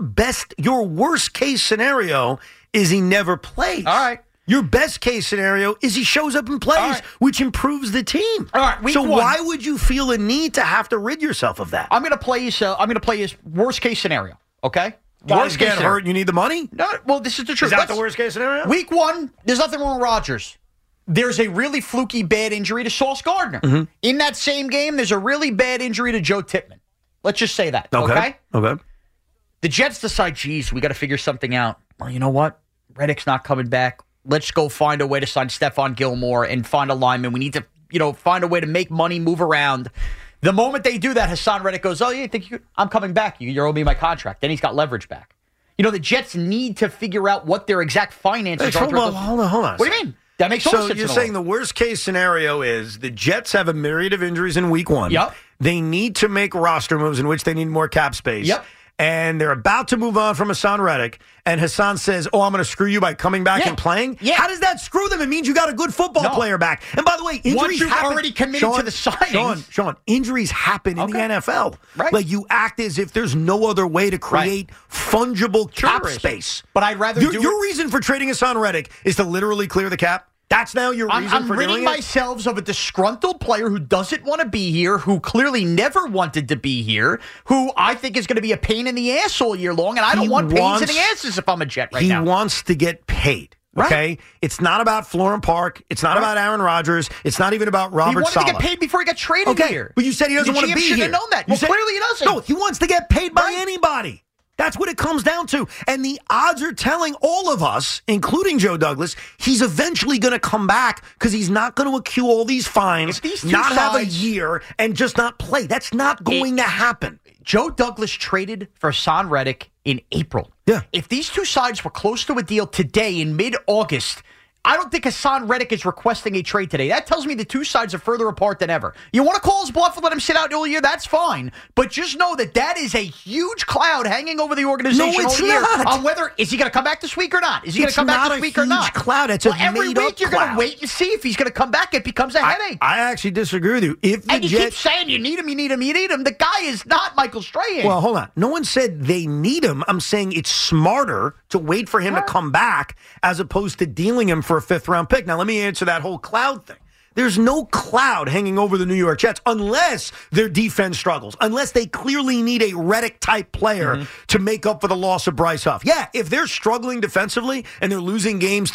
Speaker 7: worst case scenario is he never plays.
Speaker 8: All right.
Speaker 7: Your best case scenario is he shows up and plays, which improves the team.
Speaker 8: All right.
Speaker 7: So why would you feel a need to have to rid yourself of that?
Speaker 8: I'm going to play his worst case scenario. Okay.
Speaker 7: Guys get hurt, you need the money?
Speaker 8: No, well, this is the truth.
Speaker 7: Is that the worst case scenario?
Speaker 8: Week 1, there's nothing wrong with Rodgers. There's a really fluky bad injury to Sauce Gardner.
Speaker 7: Mm-hmm.
Speaker 8: In that same game, there's a really bad injury to Joe Tippmann. Let's just say that, okay?
Speaker 7: Okay.
Speaker 8: The Jets decide, geez, we got to figure something out. Well, you know what? Reddick's not coming back. Let's go find a way to sign Stephon Gilmore and find a lineman. We need to, find a way to make money, move around. The moment they do that, Hassan Reddick goes, oh, yeah, I'm coming back. You owe me my contract. Then he's got leverage back. The Jets need to figure out what their exact finances are.
Speaker 7: Hold on.
Speaker 8: What do you mean? That makes sense.
Speaker 7: So you're saying the worst case scenario is the Jets have a myriad of injuries in week 1.
Speaker 8: Yep.
Speaker 7: They need to make roster moves in which they need more cap space.
Speaker 8: Yep.
Speaker 7: And they're about to move on from Hassan Reddick. And Hassan says, I'm going to screw you by coming back and playing?
Speaker 8: Yeah.
Speaker 7: How does that screw them? It means you got a good football player back. And by the way, injuries
Speaker 8: Once you've
Speaker 7: happen.
Speaker 8: already committed to the signings.
Speaker 7: Sean, injuries happen in the NFL.
Speaker 8: Right.
Speaker 7: Like, you act as if there's no other way to create fungible cap space.
Speaker 8: But I'd rather
Speaker 7: Your reason for trading Hassan Reddick is to literally clear the cap? That's now your reason
Speaker 8: I'm
Speaker 7: for doing it?
Speaker 8: ridding myself of a disgruntled player who doesn't want to be here, who clearly never wanted to be here, who I think is going to be a pain in the ass all year long, and I don't want pains in the asses if I'm a Jet right now.
Speaker 7: He wants to get paid. Okay?
Speaker 8: Right.
Speaker 7: It's not about Florham Park. It's not about Aaron Rodgers. It's not even about Robert Saleh.
Speaker 8: He wanted to get paid before he got traded here.
Speaker 7: But you said he doesn't want to be
Speaker 8: should
Speaker 7: here.
Speaker 8: have known that. Well, clearly he doesn't.
Speaker 7: No, he wants to get paid by anybody. That's what it comes down to. And the odds are telling all of us, including Joe Douglas, he's eventually going to come back because he's not going to accrue all these fines, have a year, and just not play. That's not going to happen.
Speaker 8: Joe Douglas traded for Hassan Reddick in April.
Speaker 7: Yeah.
Speaker 8: If these two sides were close to a deal today in mid-August, I don't think Hassan Reddick is requesting a trade today. That tells me the two sides are further apart than ever. You want to call his bluff and let him sit out all year? That's fine. But just know that is a huge cloud hanging over the organization all year on whether, is he going to come back this week or not? Is he going to come back this week or not?
Speaker 7: It's not a huge cloud. It's a
Speaker 8: every
Speaker 7: made-up
Speaker 8: week you're going
Speaker 7: cloud.
Speaker 8: to wait and see if he's going to come back. It becomes a headache.
Speaker 7: I actually disagree with you.
Speaker 8: And you keep saying you need him. The guy is not Michael Strahan.
Speaker 7: Well, hold on. No one said they need him. I'm saying it's smarter to wait for him to come back as opposed to dealing him for a 5th-round pick. Now, let me answer that whole cloud thing. There's no cloud hanging over the New York Jets unless their defense struggles, unless they clearly need a Reddick-type player to make up for the loss of Bryce Huff. Yeah, if they're struggling defensively and they're losing games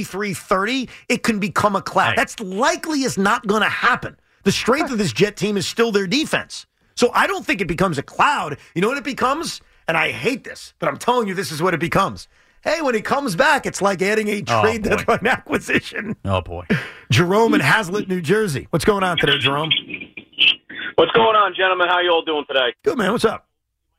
Speaker 7: 33-30, it can become a cloud. That's likely is not going to happen. The strength of this Jet team is still their defense. So I don't think it becomes a cloud. You know what it becomes? And I hate this, but I'm telling you this is what it becomes. Hey, when he comes back, it's like adding a trade deadline acquisition.
Speaker 8: Oh, boy.
Speaker 7: Jerome in Hazlet, New Jersey. What's going on today, Jerome?
Speaker 14: What's going on, gentlemen? How you all doing today?
Speaker 7: Good, man. What's up?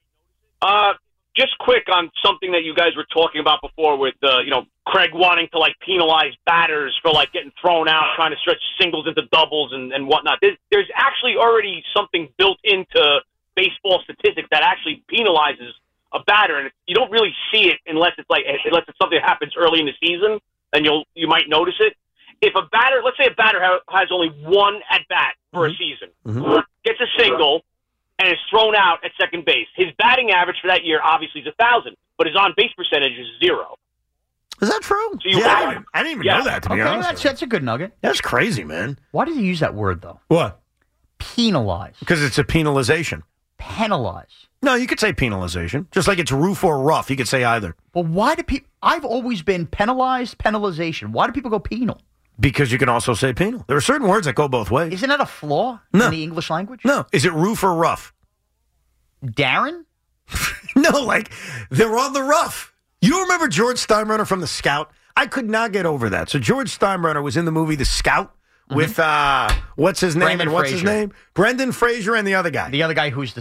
Speaker 14: Just quick on something that you guys were talking about before with, Craig wanting to, penalize batters for, getting thrown out, trying to stretch singles into doubles and whatnot. There's actually already something built into baseball statistics that actually penalizes a batter, and you don't really see it unless it's something that happens early in the season, and you might notice it. If a batter, let's say a batter has only one at bat for a season, gets a single, and is thrown out at second base, his batting average for that year obviously is 1,000, but his on base percentage is 0.
Speaker 7: Is that true?
Speaker 14: So
Speaker 7: I didn't even know that, to be honest.
Speaker 8: That's a good nugget.
Speaker 7: That's crazy, man.
Speaker 8: Why did you use that word, though?
Speaker 7: What?
Speaker 8: Penalize.
Speaker 7: Because it's a penalization.
Speaker 8: Penalize.
Speaker 7: No, you could say penalization. Just like it's roof or rough. You could say either.
Speaker 8: Well, why do people... I've always been penalized, penalization. Why do people go penal?
Speaker 7: Because you can also say penal. There are certain words that go both ways.
Speaker 8: Isn't that a flaw in the English language?
Speaker 7: No. Is it roof or rough?
Speaker 8: Darren?
Speaker 7: No, they're on the rough. You don't remember George Steinbrenner from The Scout? I could not get over that. So George Steinbrenner was in the movie The Scout with, what's his name
Speaker 8: Brendan
Speaker 7: and what's
Speaker 8: Fraser.
Speaker 7: his name? Brendan Fraser and the other guy.
Speaker 8: The other guy who's the scout.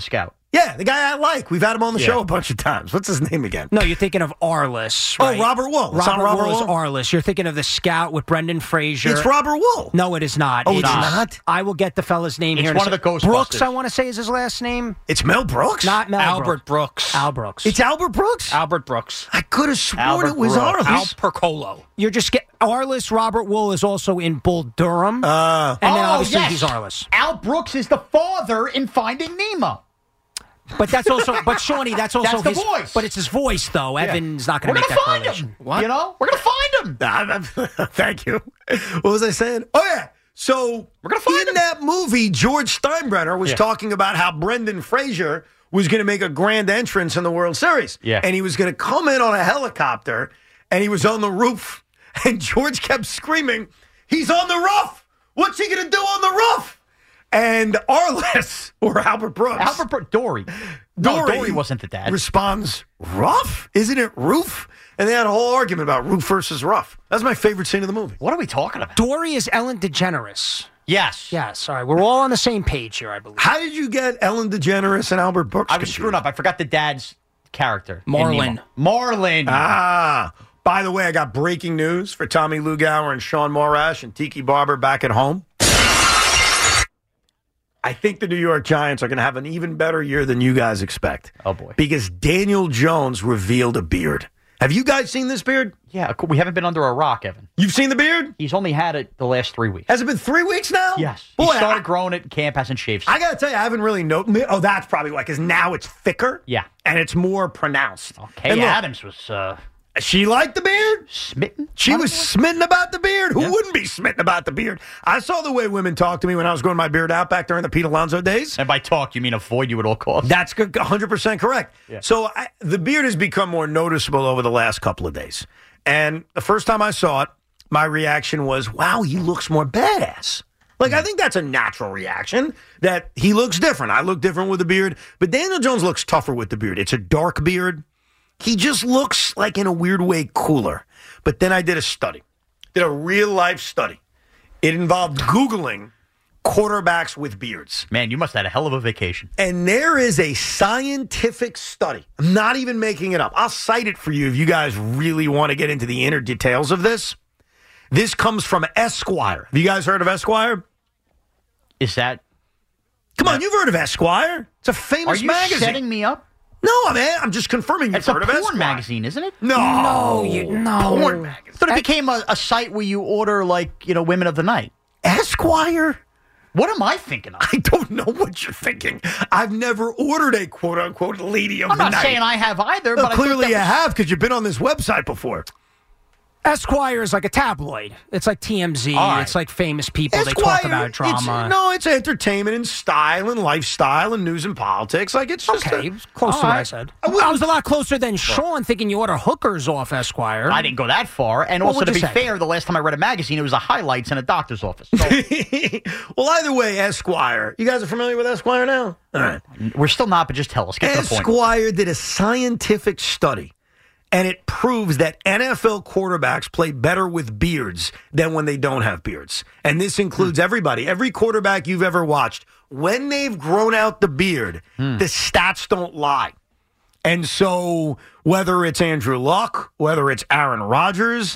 Speaker 7: Yeah, the guy I like. We've had him on the
Speaker 12: Yeah.
Speaker 7: show a bunch of times. What's his name again?
Speaker 12: No, you're thinking of Arliss. Right?
Speaker 7: Oh, Robert Wool. It's not Robert
Speaker 12: Wool is
Speaker 7: Wool?
Speaker 12: Arliss. You're thinking of the scout with Brendan Fraser.
Speaker 7: It's Robert Wool.
Speaker 12: No, it is not.
Speaker 7: Oh, it's not?
Speaker 12: I will get the fella's name
Speaker 8: It's
Speaker 12: here.
Speaker 8: one of the Ghostbusters.
Speaker 12: Brooks, I want to say, is his last name.
Speaker 7: It's Mel Brooks?
Speaker 12: Not Mel
Speaker 20: Albert Brooks.
Speaker 12: Al Brooks.
Speaker 7: It's Albert Brooks?
Speaker 20: Albert Brooks.
Speaker 7: I could have sworn
Speaker 8: Albert
Speaker 7: it was
Speaker 8: Brooks.
Speaker 7: Arliss.
Speaker 20: Al Percolo.
Speaker 12: You're just Arliss. Robert Wool is also in Bull Durham. And then obviously he's Arliss.
Speaker 8: Al Brooks is the father in Finding Nemo.
Speaker 12: But that's also, Shawnee, that's also
Speaker 8: That's the
Speaker 12: his
Speaker 8: voice.
Speaker 12: But it's his voice, though.
Speaker 8: Yeah.
Speaker 12: Evan's not going
Speaker 8: We're
Speaker 12: to make
Speaker 8: gonna
Speaker 12: that
Speaker 8: find
Speaker 12: correlation.
Speaker 8: him. What? You know, we're gonna find him.
Speaker 7: Thank you. What was I saying? Oh, yeah. So
Speaker 8: We're gonna find
Speaker 7: in that movie, George Steinbrenner was
Speaker 8: Yeah.
Speaker 7: talking about how Brendan Fraser was going to make a grand entrance in the World Series.
Speaker 8: Yeah.
Speaker 7: And he was going to come in on a helicopter, and he was on the roof, and George kept screaming, "He's on the roof! What's he going to do on the roof?" And Arliss, or Albert Brooks.
Speaker 8: Dory. No, Dory wasn't the dad.
Speaker 7: Responds, "Rough? Isn't it roof?" And they had a whole argument about roof versus rough. That's my favorite scene of the movie.
Speaker 8: What are we talking about?
Speaker 12: Dory is Ellen DeGeneres.
Speaker 8: Yes.
Speaker 12: Yes. All right. We're all on the same page here, I believe.
Speaker 7: How did you get Ellen DeGeneres and Albert Brooks?
Speaker 8: I was screwing up. I forgot the dad's character. in
Speaker 12: Marlin.
Speaker 8: Nemo. Marlin.
Speaker 7: Ah. By the way, I got breaking news for Tommy Lugauer and Sean Morash and Tiki Barber back at home. I think the New York Giants are going to have an even better year than you guys expect.
Speaker 8: Oh, boy.
Speaker 7: Because Daniel Jones revealed a beard. Have you guys seen this beard?
Speaker 8: Yeah, we haven't been under a rock, Evan.
Speaker 7: You've seen the beard?
Speaker 8: He's only had it the last 3 weeks.
Speaker 7: Has it been 3 weeks now?
Speaker 8: Yes.
Speaker 7: Boy,
Speaker 8: he started growing it. Camp hasn't shaved.
Speaker 7: I got to tell you, I haven't really noticed. Oh, that's probably why, because now it's thicker.
Speaker 8: Yeah.
Speaker 7: And it's more pronounced.
Speaker 8: Kay
Speaker 7: And look,
Speaker 8: Adams was
Speaker 7: she liked the beard?
Speaker 8: smitten.
Speaker 7: She was smitten about the beard. Who wouldn't be smitten about the beard? I saw the way women talked to me when I was growing my beard out back during the Pete Alonso days.
Speaker 8: And by talk, you mean avoid you at all costs.
Speaker 7: That's 100% correct.
Speaker 8: Yeah.
Speaker 7: So the beard has become more noticeable over the last couple of days. And the first time I saw it, my reaction was, wow, he looks more badass. Like, I think that's a natural reaction, that he looks different. I look different with the beard. But Daniel Jones looks tougher with the beard. It's a dark beard. He just looks like, in a weird way, cooler. But then I did a real-life study. It involved Googling quarterbacks with beards.
Speaker 8: Man, you must have had a hell of a vacation.
Speaker 7: And there is a scientific study. I'm not even making it up. I'll cite it for you if you guys really want to get into the inner details of this. This comes from Esquire. Have you guys heard of Esquire?
Speaker 8: Is that...
Speaker 7: Come on, you've heard of Esquire. It's a famous
Speaker 8: Are you
Speaker 7: magazine.
Speaker 8: setting me up?
Speaker 7: No, man, I'm just confirming you've
Speaker 8: It's a
Speaker 7: heard of
Speaker 8: porn
Speaker 7: Esquire.
Speaker 8: magazine, isn't it?
Speaker 7: No.
Speaker 8: Porn magazine. But it became a site where you order, like, women of the night.
Speaker 7: Esquire?
Speaker 8: What am I thinking of?
Speaker 7: I don't know what you're thinking. I've never ordered a quote-unquote lady of
Speaker 8: I'm
Speaker 7: the
Speaker 8: not
Speaker 7: night.
Speaker 8: saying I have either,
Speaker 7: Well,
Speaker 8: but
Speaker 7: clearly
Speaker 8: I
Speaker 7: you
Speaker 8: think that was-
Speaker 7: have, because you've been on this website before.
Speaker 12: Esquire is like a tabloid. It's like TMZ.
Speaker 7: All right.
Speaker 12: It's like famous people. They
Speaker 7: Esquire,
Speaker 12: talk about drama.
Speaker 7: It's entertainment and style and lifestyle and news and politics. Like, it's just
Speaker 12: Okay, close to what I said. I was a lot closer than Sean, thinking you order hookers off Esquire.
Speaker 8: I didn't go that far. And
Speaker 12: What
Speaker 8: also,
Speaker 12: would
Speaker 8: to
Speaker 12: you
Speaker 8: be
Speaker 12: say?
Speaker 8: fair, the last time I read a magazine, it was the highlights in a doctor's office. So
Speaker 7: Well, either way, Esquire. You guys are familiar with Esquire now? All right.
Speaker 8: we're still not, but just tell us. Get to the point.
Speaker 7: Esquire did a scientific study, and it proves that NFL quarterbacks play better with beards than when they don't have beards. And this includes everybody. Every quarterback you've ever watched, when they've grown out the beard, the stats don't lie. And so whether it's Andrew Luck, whether it's Aaron Rodgers,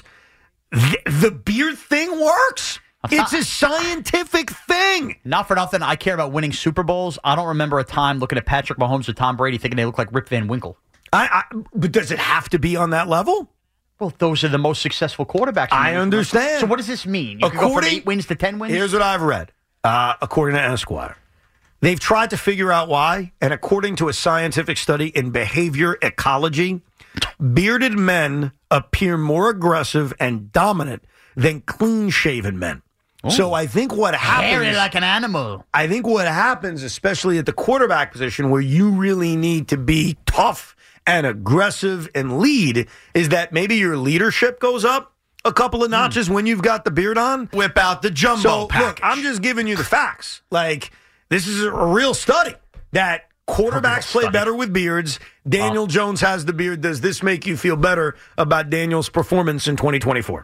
Speaker 7: the beard thing works. It's a scientific thing.
Speaker 8: Not for nothing, I care about winning Super Bowls. I don't remember a time looking at Patrick Mahomes or Tom Brady thinking they look like Rip Van Winkle.
Speaker 7: But does it have to be on that level?
Speaker 8: Well, those are the most successful quarterbacks. in the
Speaker 7: I
Speaker 8: league.
Speaker 7: understand.
Speaker 8: So what does this mean? You can go from 8 wins to 10 wins?
Speaker 7: Here's what I've read, according to Esquire. They've tried to figure out why, and according to a scientific study in behavior ecology, bearded men appear more aggressive and dominant than clean-shaven men. So I think what happens...
Speaker 8: Hairy like an animal.
Speaker 7: I think what happens, especially at the quarterback position, where you really need to be tough and aggressive and lead, is that maybe your leadership goes up a couple of notches when you've got the beard on. Whip out the jumbo package. Look, I'm just giving you the facts. Like, this is a real study that quarterbacks play better with beards. Daniel Jones has the beard. Does this make you feel better about Daniel's performance in 2024?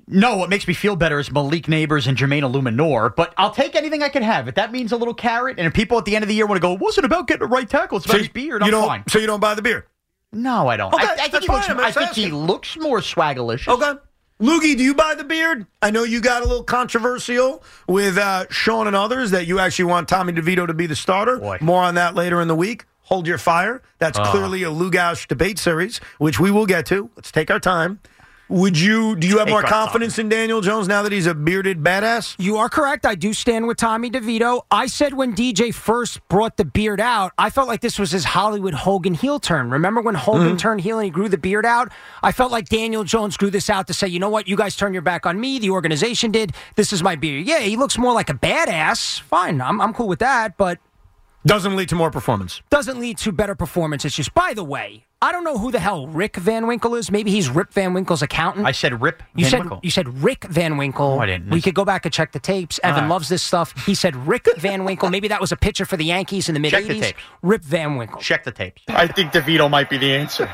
Speaker 8: No, what makes me feel better is Malik Neighbors and Jermaine Illuminor, but I'll take anything I can have. If that means a little carrot, and if people at the end of the year want to go, it wasn't about getting a right tackle, it's about his beard, I'm fine.
Speaker 7: So you don't buy the beard?
Speaker 8: No, I don't.
Speaker 7: Okay,
Speaker 8: I think he looks more swaggalicious.
Speaker 7: Okay. Loogie, do you buy the beard? I know you got a little controversial with Sean and others that you actually want Tommy DeVito to be the starter.
Speaker 8: Boy.
Speaker 7: More on that later in the week. Hold your fire. That's clearly a Lugash debate series, which we will get to. Let's take our time. Do you have more confidence in Daniel Jones now that he's a bearded badass?
Speaker 12: You are correct. I do stand with Tommy DeVito. I said when DJ first brought the beard out, I felt like this was his Hollywood Hogan heel turn. Remember when Hogan turned heel and he grew the beard out? I felt like Daniel Jones grew this out to say, you know what, you guys turned your back on me, the organization did, this is my beard. Yeah, he looks more like a badass. Fine, I'm cool with that, but...
Speaker 7: Doesn't lead to more performance.
Speaker 12: Doesn't lead to better performance. It's just, by the way, I don't know who the hell Rick Van Winkle is. Maybe he's Rip Van Winkle's accountant.
Speaker 8: I said Rip Van Winkle.
Speaker 12: You said Rick Van Winkle.
Speaker 8: Oh, I didn't.
Speaker 12: We could go back and check the tapes. Evan loves this stuff. He said Rick Van Winkle. Maybe that was a pitcher for the Yankees in the mid-'80s.
Speaker 8: Check the tapes.
Speaker 12: Rip Van Winkle.
Speaker 8: Check the tapes.
Speaker 7: I think DeVito might be the answer.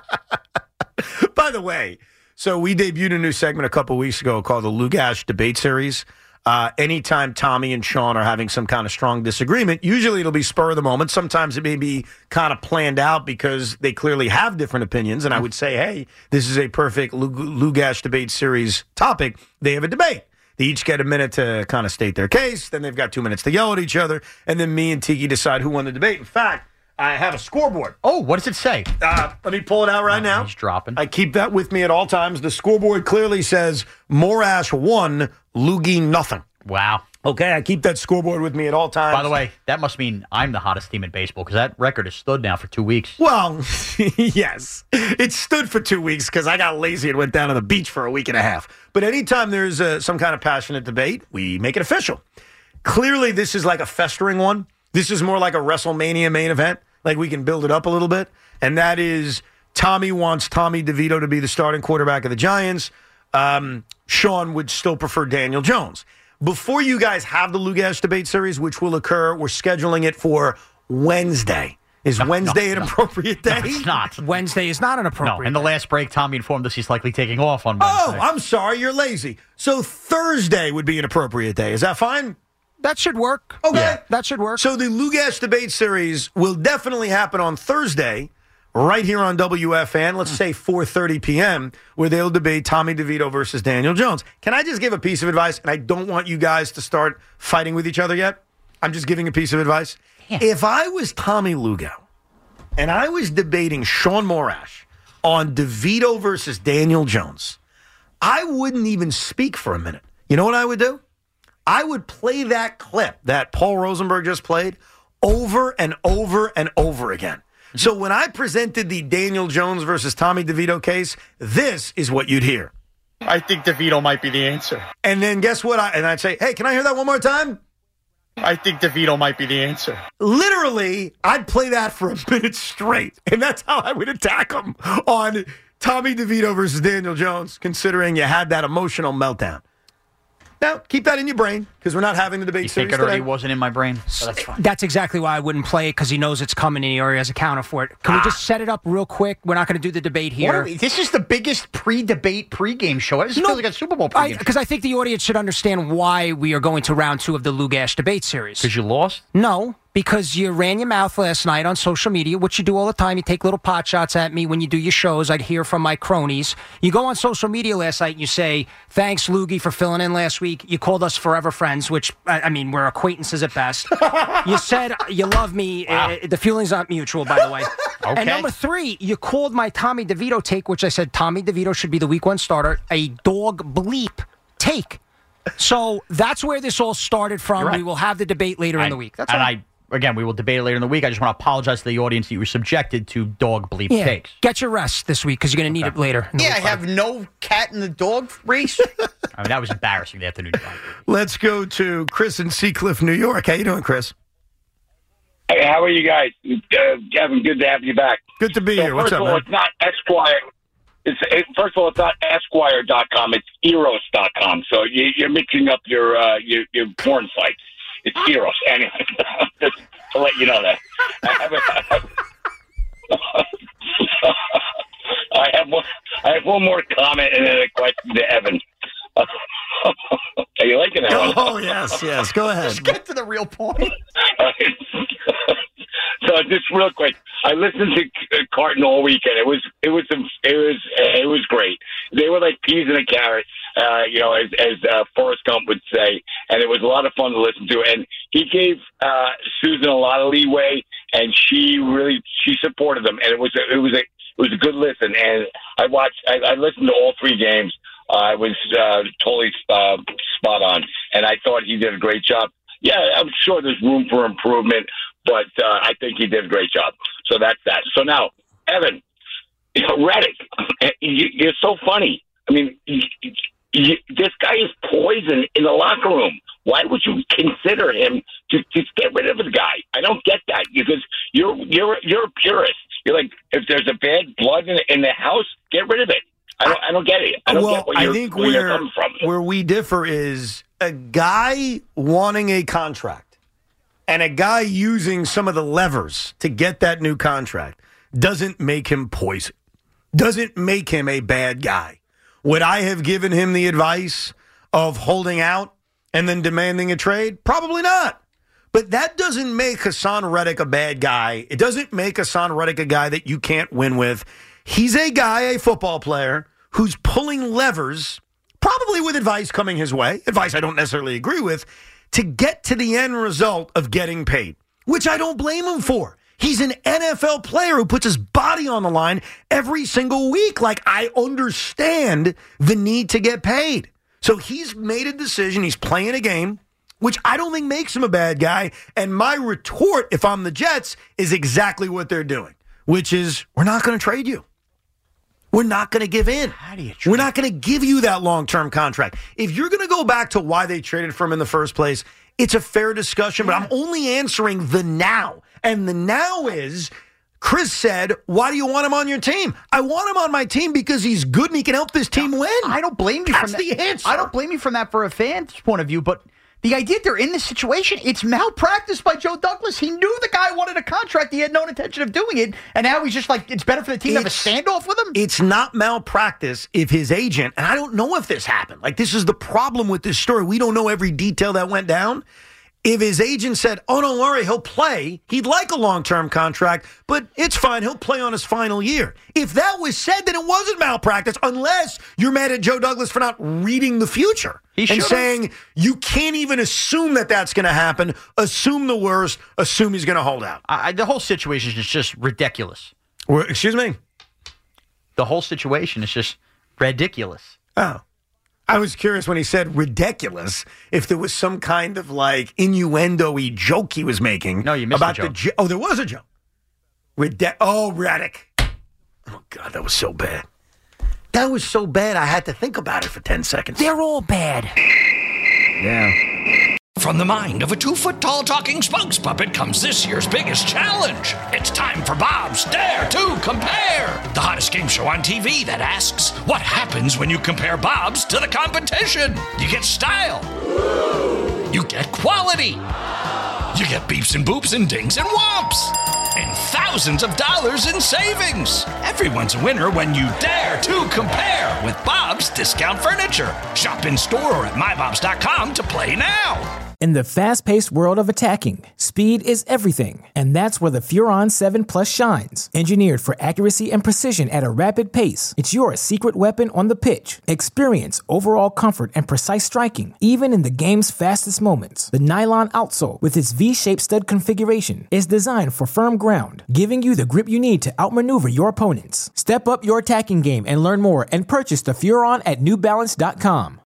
Speaker 7: By the way, so we debuted a new segment a couple weeks ago called the Lugash Debate Series. Anytime Tommy and Sean are having some kind of strong disagreement, usually it'll be spur of the moment. Sometimes it may be kind of planned out because they clearly have different opinions. And I would say, hey, this is a perfect Lugash Debate Series topic. They have a debate. They each get a minute to kind of state their case. Then they've got 2 minutes to yell at each other. And then me and Tiki decide who won the debate. In fact, I have a scoreboard.
Speaker 8: Oh, what does it say?
Speaker 7: Let me pull it out right now.
Speaker 8: He's dropping.
Speaker 7: I keep that with me at all times. The scoreboard clearly says Morash 1, Loogie nothing.
Speaker 8: Wow.
Speaker 7: Okay, I keep that scoreboard with me at all times.
Speaker 8: By the way, that must mean I'm the hottest team in baseball because that record has stood now for 2 weeks.
Speaker 7: Well, yes. It stood for 2 weeks because I got lazy and went down to the beach for a week and a half. But anytime there's some kind of passionate debate, we make it official. Clearly, this is like a festering one. This is more like a WrestleMania main event. Like we can build it up a little bit. And that is Tommy wants Tommy DeVito to be the starting quarterback of the Giants. Sean would still prefer Daniel Jones. Before you guys have the Lugash debate series, which will occur, we're scheduling it for Wednesday. Is Wednesday an appropriate day?
Speaker 8: No, it's not.
Speaker 12: Wednesday is not an appropriate
Speaker 8: No, in the last break, Tommy informed us he's likely taking off on Wednesday.
Speaker 7: Oh, I'm sorry, you're lazy. So Thursday would be an appropriate day. Is that fine?
Speaker 12: That should work.
Speaker 7: Okay.
Speaker 12: Yeah, that should work.
Speaker 7: So the Lugash debate series will definitely happen on Thursday, right here on WFN, let's say 4:30 p.m., where they'll debate Tommy DeVito versus Daniel Jones. Can I just give a piece of advice? And I don't want you guys to start fighting with each other yet. I'm just giving a piece of advice. Yeah. If I was Tommy Lugo and I was debating Sean Morash on DeVito versus Daniel Jones, I wouldn't even speak for a minute. You know what I would do? I would play that clip that Paul Rosenberg just played over and over and over again. So when I presented the Daniel Jones versus Tommy DeVito case, this is what you'd hear. I think DeVito might be the answer. And then guess what? I'd say, hey, can I hear that one more time? I think DeVito might be the answer. Literally, I'd play that for a minute straight. And that's how I would attack him on Tommy DeVito versus Daniel Jones, considering you had that emotional meltdown. Now, keep that in your brain, because we're not having the debate
Speaker 8: You
Speaker 7: series
Speaker 8: think it already
Speaker 7: today.
Speaker 8: wasn't in my brain? So that's fine.
Speaker 12: That's exactly why I wouldn't play it, because he knows it's coming and he already has a counter for it. Can we just set it up real quick? We're not going to do the debate here.
Speaker 8: This is the biggest pre-debate pregame show. This feels like a Super Bowl pregame show.
Speaker 12: Because I think the audience should understand why we are going to round 2 of the Lugash debate series.
Speaker 8: Because you lost?
Speaker 12: No, because you ran your mouth last night on social media, which you do all the time. You take little pot shots at me when you do your shows. I'd hear from my cronies. You go on social media last night and you say, thanks, Loogie, for filling in last week. You called us forever friends, which, I mean, we're acquaintances at best. You said you love me. Wow. The feeling's not mutual, by the way.
Speaker 8: Okay.
Speaker 12: And number 3, you called my Tommy DeVito take, which I said Tommy DeVito should be the week 1 starter, a dog bleep take. So that's where this all started from.
Speaker 8: Right.
Speaker 12: We will have the debate later in the week. That's all.
Speaker 8: Again, we will debate it later in the week. I just want to apologize to the audience that you were subjected to dog bleep
Speaker 12: Yeah,
Speaker 8: takes.
Speaker 12: get your rest this week because you're going to need it later.
Speaker 8: Yeah, I have no cat in the dog race. I mean, that was embarrassing the afternoon.
Speaker 7: Let's go to Chris in Seacliff, New York. How you doing, Chris?
Speaker 20: Hey, how are you guys? Kevin, good to have you back.
Speaker 7: Good to be here. What's up,
Speaker 20: man? It's not Esquire. First of all, it's not Esquire.com. It's Eros.com. So you're mixing up your porn sites. It's Eros. Anyway, just to let you know that. I have one more comment and then a question to Evan. taking that one.
Speaker 7: Oh, yes. Go ahead.
Speaker 8: Just get to the real point.
Speaker 20: So just real quick, I listened to Carton all weekend. It was great. They were like peas in a carrot, as Forrest Gump would say, and it was a lot of fun to listen to. And he gave Susan a lot of leeway, and she supported them, and it was a good listen. And I listened to all 3 games. I was totally spot on, and I thought he did a great job. Yeah, I'm sure there's room for improvement, but I think he did a great job. So that's that. So now, Evan, Reddick, you're so funny. I mean, this guy is poison in the locker room. Why would you consider him to get rid of the guy? I don't get that, because you're a purist. You're like, if there's a bad blood in the house, get rid of it. I don't get it. I don't get where you're coming from.
Speaker 7: Where we differ is a guy wanting a contract and a guy using some of the levers to get that new contract doesn't make him poison. Doesn't make him a bad guy. Would I have given him the advice of holding out and then demanding a trade? Probably not. But that doesn't make Hassan Reddick a bad guy. It doesn't make Hassan Reddick a guy that you can't win with. He's a guy, a football player, who's pulling levers, probably with advice coming his way, advice I don't necessarily agree with, to get to the end result of getting paid, which I don't blame him for. He's an NFL player who puts his body on the line every single week. Like, I understand the need to get paid. So he's made a decision. He's playing a game, which I don't think makes him a bad guy. And my retort, if I'm the Jets, is exactly what they're doing, which is, we're not going to trade you. We're not going to give in. We're not going to give you that long-term contract. If you're going to go back to why they traded for him in the first place, it's a fair discussion, but I'm only answering the now. And the now is, Chris said, why do you want him on your team? I want him on my team because he's good and he can help this team win.
Speaker 8: I don't blame you from that.
Speaker 7: That's the answer.
Speaker 8: I don't blame you from that for a fan's point of view, but the idea they're in this situation, it's malpractice by Joe Douglas. He knew the guy wanted a contract. He had no intention of doing it. And now he's just like, it's better for the team to have a standoff with him?
Speaker 7: It's not malpractice if his agent, and I don't know if this happened. Like, this is the problem with this story. We don't know every detail that went down. If his agent said, oh, don't worry, he'll play, he'd like a long-term contract, but it's fine, he'll play on his final year. If that was said, then it wasn't malpractice, unless you're mad at Joe Douglas for not reading the future and saying you can't even assume that that's going to happen, assume the worst, assume he's going to hold out.
Speaker 8: The whole situation is just ridiculous.
Speaker 7: Excuse me?
Speaker 8: The whole situation is just ridiculous.
Speaker 7: Oh. I was curious when he said ridiculous if there was some kind of like innuendo-y joke he was making.
Speaker 8: No, you missed
Speaker 7: about
Speaker 8: the joke.
Speaker 7: Oh, there was a joke. Reddick. Oh, God, that was so bad. That was so bad I had to think about it for 10 seconds.
Speaker 12: They're all bad.
Speaker 7: Yeah.
Speaker 6: From the mind of a 2-foot-tall talking spokes puppet comes this year's biggest challenge. It's time for Bob's Dare to Compare, the hottest game show on TV that asks, what happens when you compare Bob's to the competition? You get style. You get quality. You get beeps and boops and dings and whomps. And thousands of dollars in savings. Everyone's a winner when you dare to compare with Bob's Discount Furniture. Shop in store or at mybobs.com to play now.
Speaker 21: In the fast-paced world of attacking, speed is everything, and that's where the Furon 7 Plus shines. Engineered for accuracy and precision at a rapid pace, it's your secret weapon on the pitch. Experience overall comfort and precise striking, even in the game's fastest moments. The nylon outsole, with its V-shaped stud configuration, is designed for firm ground, giving you the grip you need to outmaneuver your opponents. Step up your attacking game and learn more, and purchase the Furon at newbalance.com.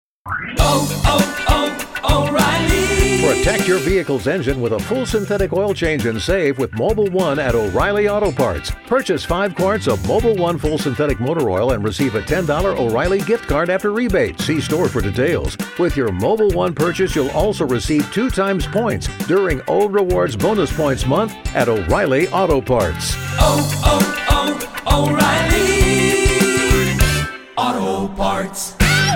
Speaker 22: O'Reilly. Protect your vehicle's engine with a full synthetic oil change and save with Mobil 1 at O'Reilly Auto Parts. Purchase 5 quarts of Mobil 1 full synthetic motor oil and receive a $10 O'Reilly gift card after rebate. See store for details. With your Mobil 1 purchase, you'll also receive 2 times points during O Rewards Bonus Points Month at O'Reilly Auto Parts. O'Reilly Auto Parts.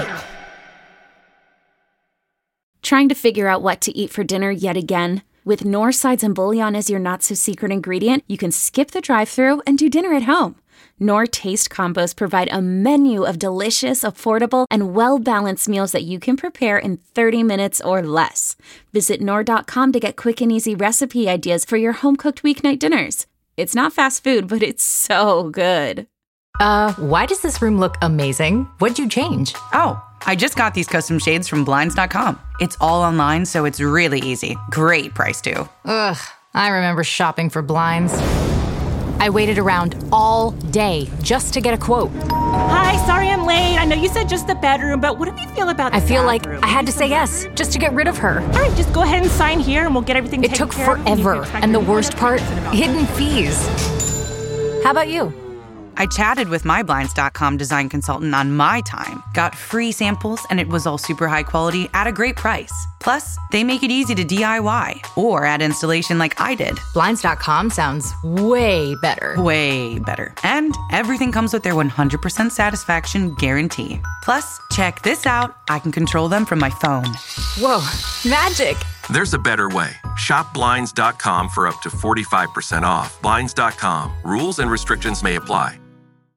Speaker 23: Trying to figure out what to eat for dinner yet again? With North Sides and Bouillon as your not-so-secret ingredient, you can skip the drive-thru and do dinner at home. Knorr Taste Combos provide a menu of delicious, affordable, and well-balanced meals that you can prepare in 30 minutes or less. Visit Knorr.com to get quick and easy recipe ideas for your home-cooked weeknight dinners. It's not fast food, but it's so good.
Speaker 1: Why does this room look amazing? What'd you change?
Speaker 2: Oh, I just got these custom shades from Blinds.com. It's all online, so it's really easy. Great price, too.
Speaker 1: Ugh, I remember shopping for blinds. I waited around all day just to get a quote.
Speaker 3: Hi, sorry I'm late. I know you said just the bedroom, but what do you feel about the
Speaker 1: I feel like
Speaker 3: bathroom?
Speaker 1: I had to say yes just to get rid of her.
Speaker 3: All right, just go ahead and sign here and we'll get everything
Speaker 1: It
Speaker 3: taken
Speaker 1: took
Speaker 3: care of.
Speaker 1: forever, and the worst part, hidden fees. How about you?
Speaker 2: I chatted with my Blinds.com design consultant on my time, got free samples, and it was all super high quality at a great price. Plus, they make it easy to DIY or add installation like I did.
Speaker 1: Blinds.com sounds way better.
Speaker 2: Way better. And everything comes with their 100% satisfaction guarantee. Plus, check this out. I can control them from my phone.
Speaker 1: Whoa, magic.
Speaker 4: There's a better way. Shop Blinds.com for up to 45% off. Blinds.com. Rules and restrictions may apply.